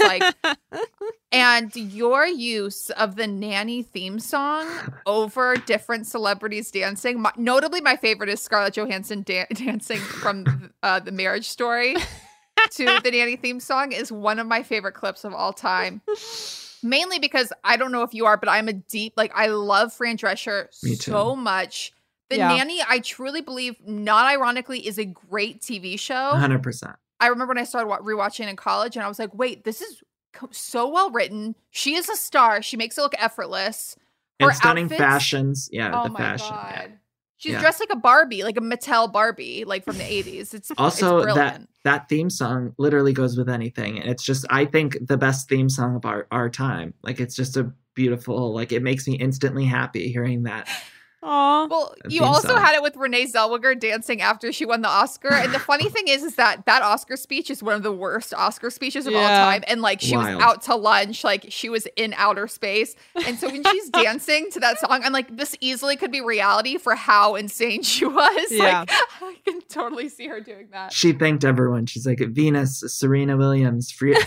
And your use of the Nanny theme song over different celebrities dancing. Notably, my favorite is Scarlett Johansson dancing from the Marriage Story to the Nanny theme song is one of my favorite clips of all time. Mainly because I don't know if you are, but I'm a deep, I love Fran Drescher so much. The Nanny, I truly believe, not ironically, is a great TV show. 100%. I remember when I started rewatching in college and I was like, wait, this is so well written. She is a star. She makes it look effortless. Her and stunning outfits, fashions. Oh the fashion. God. Yeah. She's dressed like a Barbie, like a Mattel Barbie, from the 80s. It's also it's that theme song literally goes with anything. It's just, I think, the best theme song of our time. It's just a beautiful, it makes me instantly happy hearing that. Aww. Well, you also had it with Renee Zellweger dancing after she won the Oscar. And the funny thing is that Oscar speech is one of the worst Oscar speeches of all time. And she was out to lunch, she was in outer space. And so when she's dancing to that song, I'm like, this easily could be reality for how insane she was. Yeah. I can totally see her doing that. She thanked everyone. She's like, Venus, Serena Williams, Frida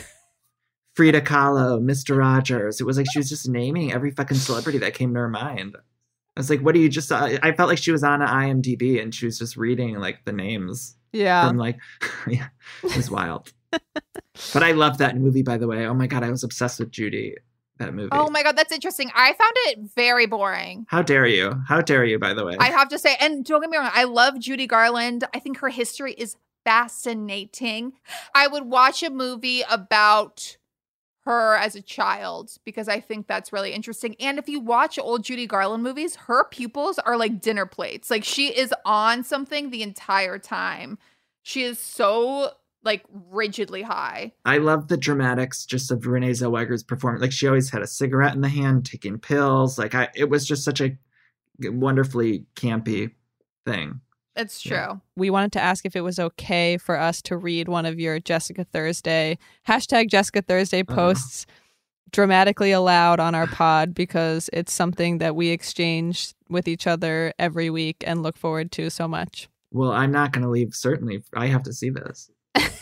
Kahlo, Mr. Rogers. It was she was just naming every fucking celebrity that came to her mind. I was like, what do you just... I felt like she was on IMDb and she was just reading the names. Yeah. From yeah, it was wild. But I loved that movie, by the way. Oh my God, I was obsessed with Judy, that movie. Oh my God, that's interesting. I found it very boring. How dare you? How dare you, by the way? I have to say, and don't get me wrong, I love Judy Garland. I think her history is fascinating. I would watch a movie about her as a child because I think that's really interesting. And if you watch old Judy Garland movies, her pupils are like dinner plates. She is on something the entire time. She is so rigidly high. I love the dramatics just of Renee Zellweger's performance. She always had a cigarette in the hand, taking pills. It was just such a wonderfully campy thing. It's true. We wanted to ask if it was okay for us to read one of your Jessica Thursday, #Jessica Thursday posts dramatically aloud on our pod, because it's something that we exchange with each other every week and look forward to so much. Well, I'm not going to leave. Certainly. I have to see this.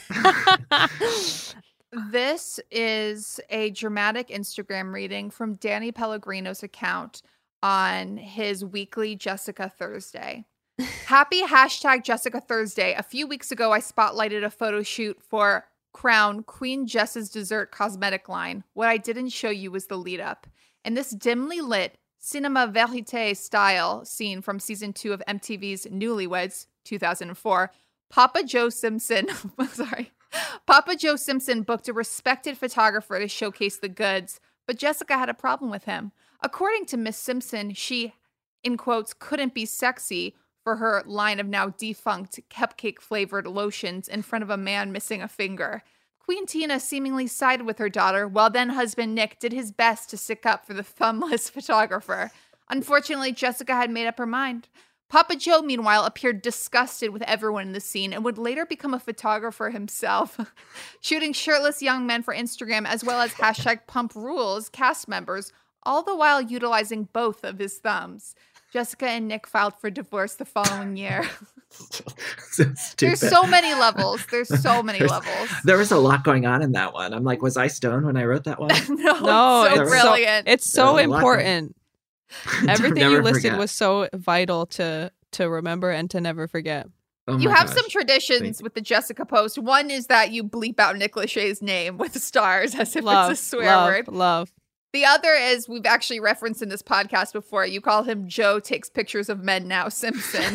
This is a dramatic Instagram reading from Danny Pellegrino's account on his weekly Jessica Thursday. Happy #Jessica Thursday. A few weeks ago, I spotlighted a photo shoot for Crown Queen Jess's dessert cosmetic line. What I didn't show you was the lead up. In this dimly lit cinema verite style scene from season 2 of MTV's Newlyweds 2004, Papa Joe Simpson booked a respected photographer to showcase the goods, but Jessica had a problem with him. According to Miss Simpson, she, in quotes, couldn't be sexy for her line of now defunct cupcake-flavored lotions in front of a man missing a finger. Queen Tina seemingly sided with her daughter, while then husband Nick did his best to stick up for the thumbless photographer. Unfortunately, Jessica had made up her mind. Papa Joe, meanwhile, appeared disgusted with everyone in the scene and would later become a photographer himself, shooting shirtless young men for Instagram, as well as #PumpRules cast members, all the while utilizing both of his thumbs. Jessica and Nick filed for divorce the following year. There's so many levels. There's levels. There was a lot going on in that one. I'm like, was I stoned when I wrote that one? No, it's so brilliant. It's so important. Everything you listed was so vital to remember and to never forget. You have some traditions with the Jessica post. One is that you bleep out Nick Lachey's name with stars as if it's a swear word. Love. The other is, we've actually referenced in this podcast before, you call him Joe Takes Pictures of Men Now Simpson.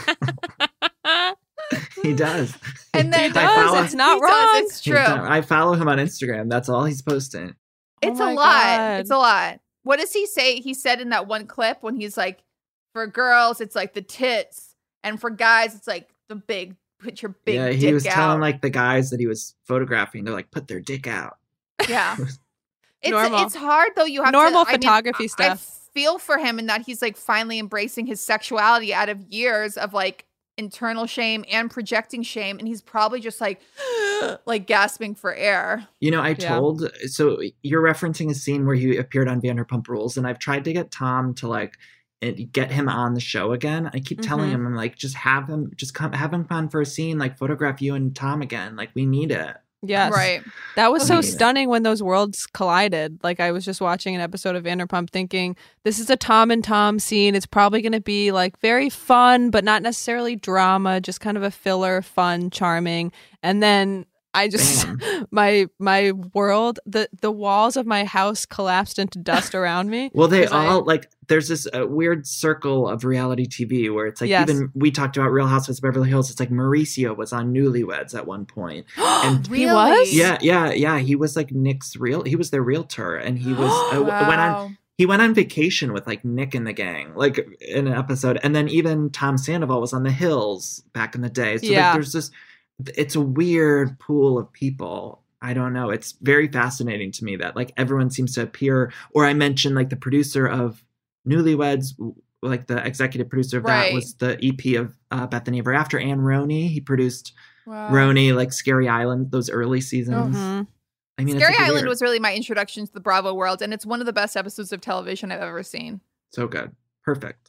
He does. And then it's not wrong. It's true. I follow him on Instagram. That's all he's posting. It's a lot. God. It's a lot. What does he say? He said in that one clip when he's like, for girls, it's like the tits. And for guys, it's like the big, put your big dick out. Yeah, he was telling like the guys that he was photographing, they're like, put their dick out. Yeah. It's hard though. You have normal photography stuff. I feel for him in that he's like finally embracing his sexuality out of years of like internal shame and projecting shame, and he's probably just like gasping for air. You know, so you're referencing a scene where he appeared on Vanderpump Rules, and I've tried to get Tom to like get him on the show again. I keep telling him, I'm like, just have him on for a scene, like photograph you and Tom again. Like, we need it. Yes. Right. That was so stunning when those worlds collided. Like, I was just watching an episode of Vanderpump thinking, this is a Tom and Tom scene. It's probably going to be like very fun, but not necessarily drama, just kind of a filler, fun, charming. And then I just, my world, the walls of my house collapsed into dust around me. Well, there's this weird circle of reality TV where it's like, even we talked about Real Housewives of Beverly Hills. It's like Mauricio was on Newlyweds at one point. And really? He was? Yeah. He was like he was their realtor, and he was he went on vacation with like Nick and the gang, like in an episode. And then even Tom Sandoval was on The Hills back in the day. So like, there's this, it's a weird pool of people. I don't know. It's very fascinating to me that like everyone seems to appear, or I mentioned like the producer of Newlyweds, like the executive producer of that was the EP of Bethany Ever After, Anne Roney. He produced Roney, like Scary Island, those early seasons. I mean, Scary Island was really my introduction to the Bravo world, and it's one of the best episodes of television I've ever seen. So good. Perfect.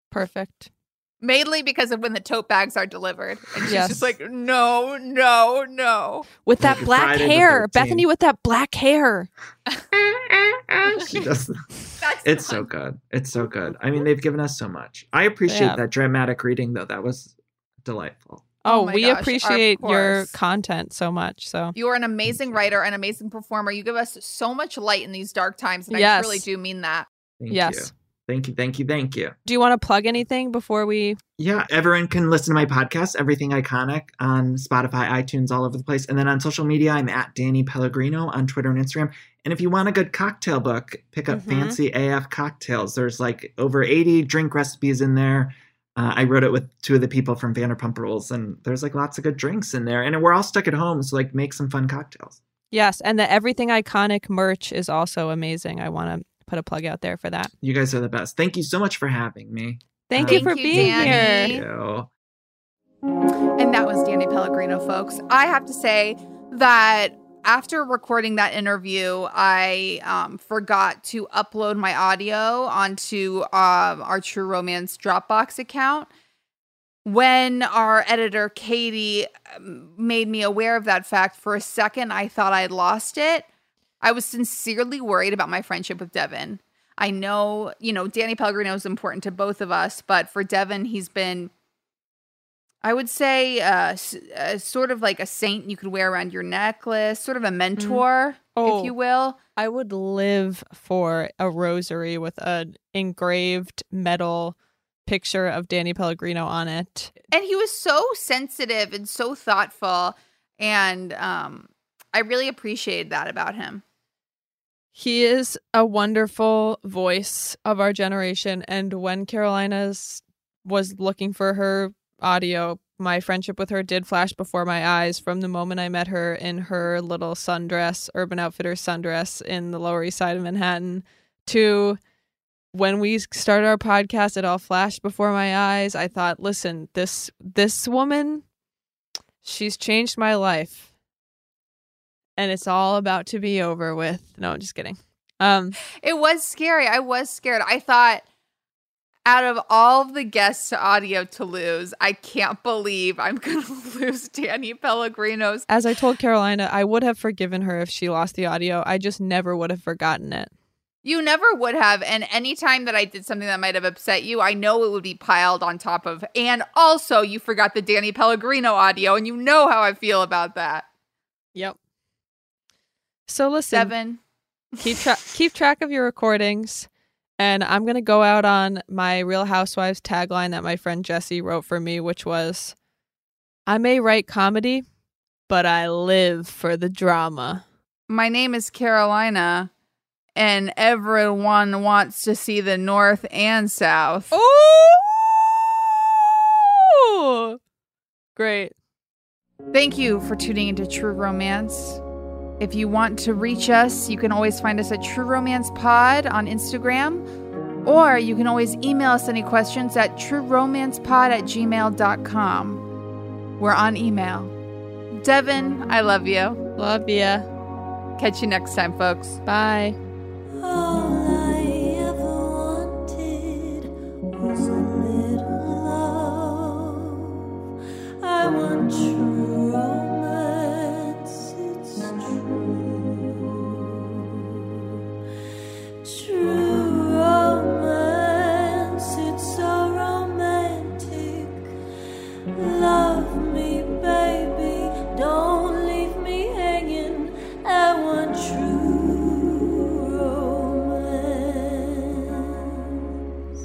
Mainly because of when the tote bags are delivered. And she's just like, no. With that black hair. Bethany with that black hair. She does. It's so good. It's so good. I mean, they've given us so much. I appreciate that dramatic reading, though. That was delightful. Oh, we appreciate your content so much. So you are an amazing writer, an amazing performer. You give us so much light in these dark times, and I really do mean that. Thank you. Thank you. Do you want to plug anything before we? Yeah, everyone can listen to my podcast, Everything Iconic, on Spotify, iTunes, all over the place. And then on social media, I'm at Danny Pellegrino on Twitter and Instagram. And if you want a good cocktail book, pick up Fancy AF Cocktails. There's like over 80 drink recipes in there. I wrote it with two of the people from Vanderpump Rules, and there's like lots of good drinks in there. And we're all stuck at home, so like make some fun cocktails. Yes, and the Everything Iconic merch is also amazing. I want to put a plug out there for that. You guys are the best. Thank you so much for having me. Thank you for being Danny. here. And that was Danny Pellegrino, folks. I have to say that after recording that interview, I forgot to upload my audio onto our True Romance Dropbox account. When our editor, Katie, made me aware of that fact, for a second, I thought I had lost it. I was sincerely worried about my friendship with Devin. I know, Danny Pellegrino is important to both of us, but for Devin, he's been, I would say, sort of like a saint you could wear around your necklace, sort of a mentor, if you will. I would live for a rosary with an engraved metal picture of Danny Pellegrino on it. And he was so sensitive and so thoughtful, and I really appreciated that about him. He is a wonderful voice of our generation, and when Carolina was looking for her audio, my friendship with her did flash before my eyes from the moment I met her in her little sundress, Urban Outfitters sundress in the Lower East Side of Manhattan, to when we started our podcast. It all flashed before my eyes. I thought, listen, this woman, she's changed my life. And it's all about to be over with. No, I'm just kidding. It was scary. I was scared. I thought, out of all of the guests to audio to lose, I can't believe I'm going to lose Danny Pellegrino's. As I told Carolina, I would have forgiven her if she lost the audio. I just never would have forgotten it. You never would have. And any time that I did something that might have upset you, I know it would be piled on top of. And also, you forgot the Danny Pellegrino audio, and you know how I feel about that. Yep. So listen, Devin, keep track of your recordings, and I'm going to go out on my Real Housewives tagline that my friend Jesse wrote for me, which was, I may write comedy, but I live for the drama. My name is Carolina, and everyone wants to see the North and South. Oh! Great. Thank you for tuning into True Romance. If you want to reach us, you can always find us at True Romance Pod on Instagram, or you can always email us any questions at trueromancepod@gmail.com. We're on email. Devin, I love you. Love ya. Catch you next time, folks. Bye. All I ever wanted was a little love. I want true romance, it's true romance, it's so romantic. Love me, baby, don't leave me hanging. I want true romance.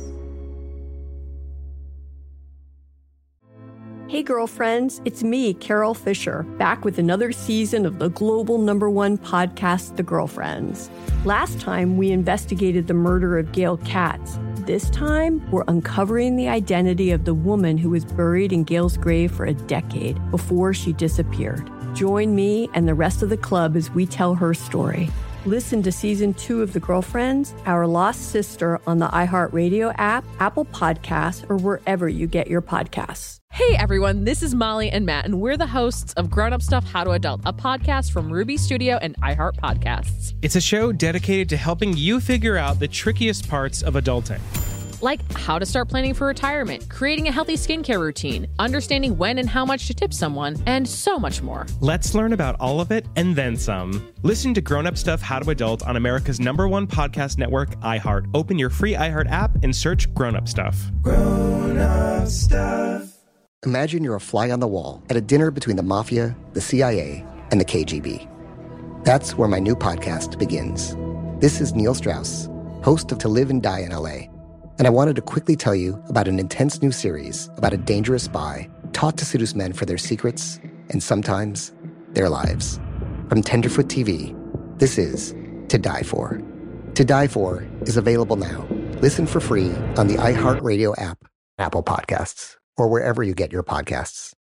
Hey girlfriends, it's me, Carol Fisher, back with another season of the global #1 podcast, The Girlfriends. Last time, we investigated the murder of Gail Katz. This time, we're uncovering the identity of the woman who was buried in Gail's grave for a decade before she disappeared. Join me and the rest of the club as we tell her story. Listen to Season 2 of The Girlfriends, Our Lost Sister on the iHeartRadio app, Apple Podcasts, or wherever you get your podcasts. Hey everyone, this is Molly and Matt, and we're the hosts of Grown Up Stuff How to Adult, a podcast from Ruby Studio and iHeart Podcasts. It's a show dedicated to helping you figure out the trickiest parts of adulting. Like how to start planning for retirement, creating a healthy skincare routine, understanding when and how much to tip someone, and so much more. Let's learn about all of it and then some. Listen to Grown Up Stuff How to Adult on America's #1 podcast network, iHeart. Open your free iHeart app and search Grown Up Stuff. Grown Up Stuff. Imagine you're a fly on the wall at a dinner between the mafia, the CIA, and the KGB. That's where my new podcast begins. This is Neil Strauss, host of To Live and Die in LA. And I wanted to quickly tell you about an intense new series about a dangerous spy taught to seduce men for their secrets and sometimes their lives. From Tenderfoot TV, this is To Die For. To Die For is available now. Listen for free on the iHeartRadio app, Apple Podcasts, or wherever you get your podcasts.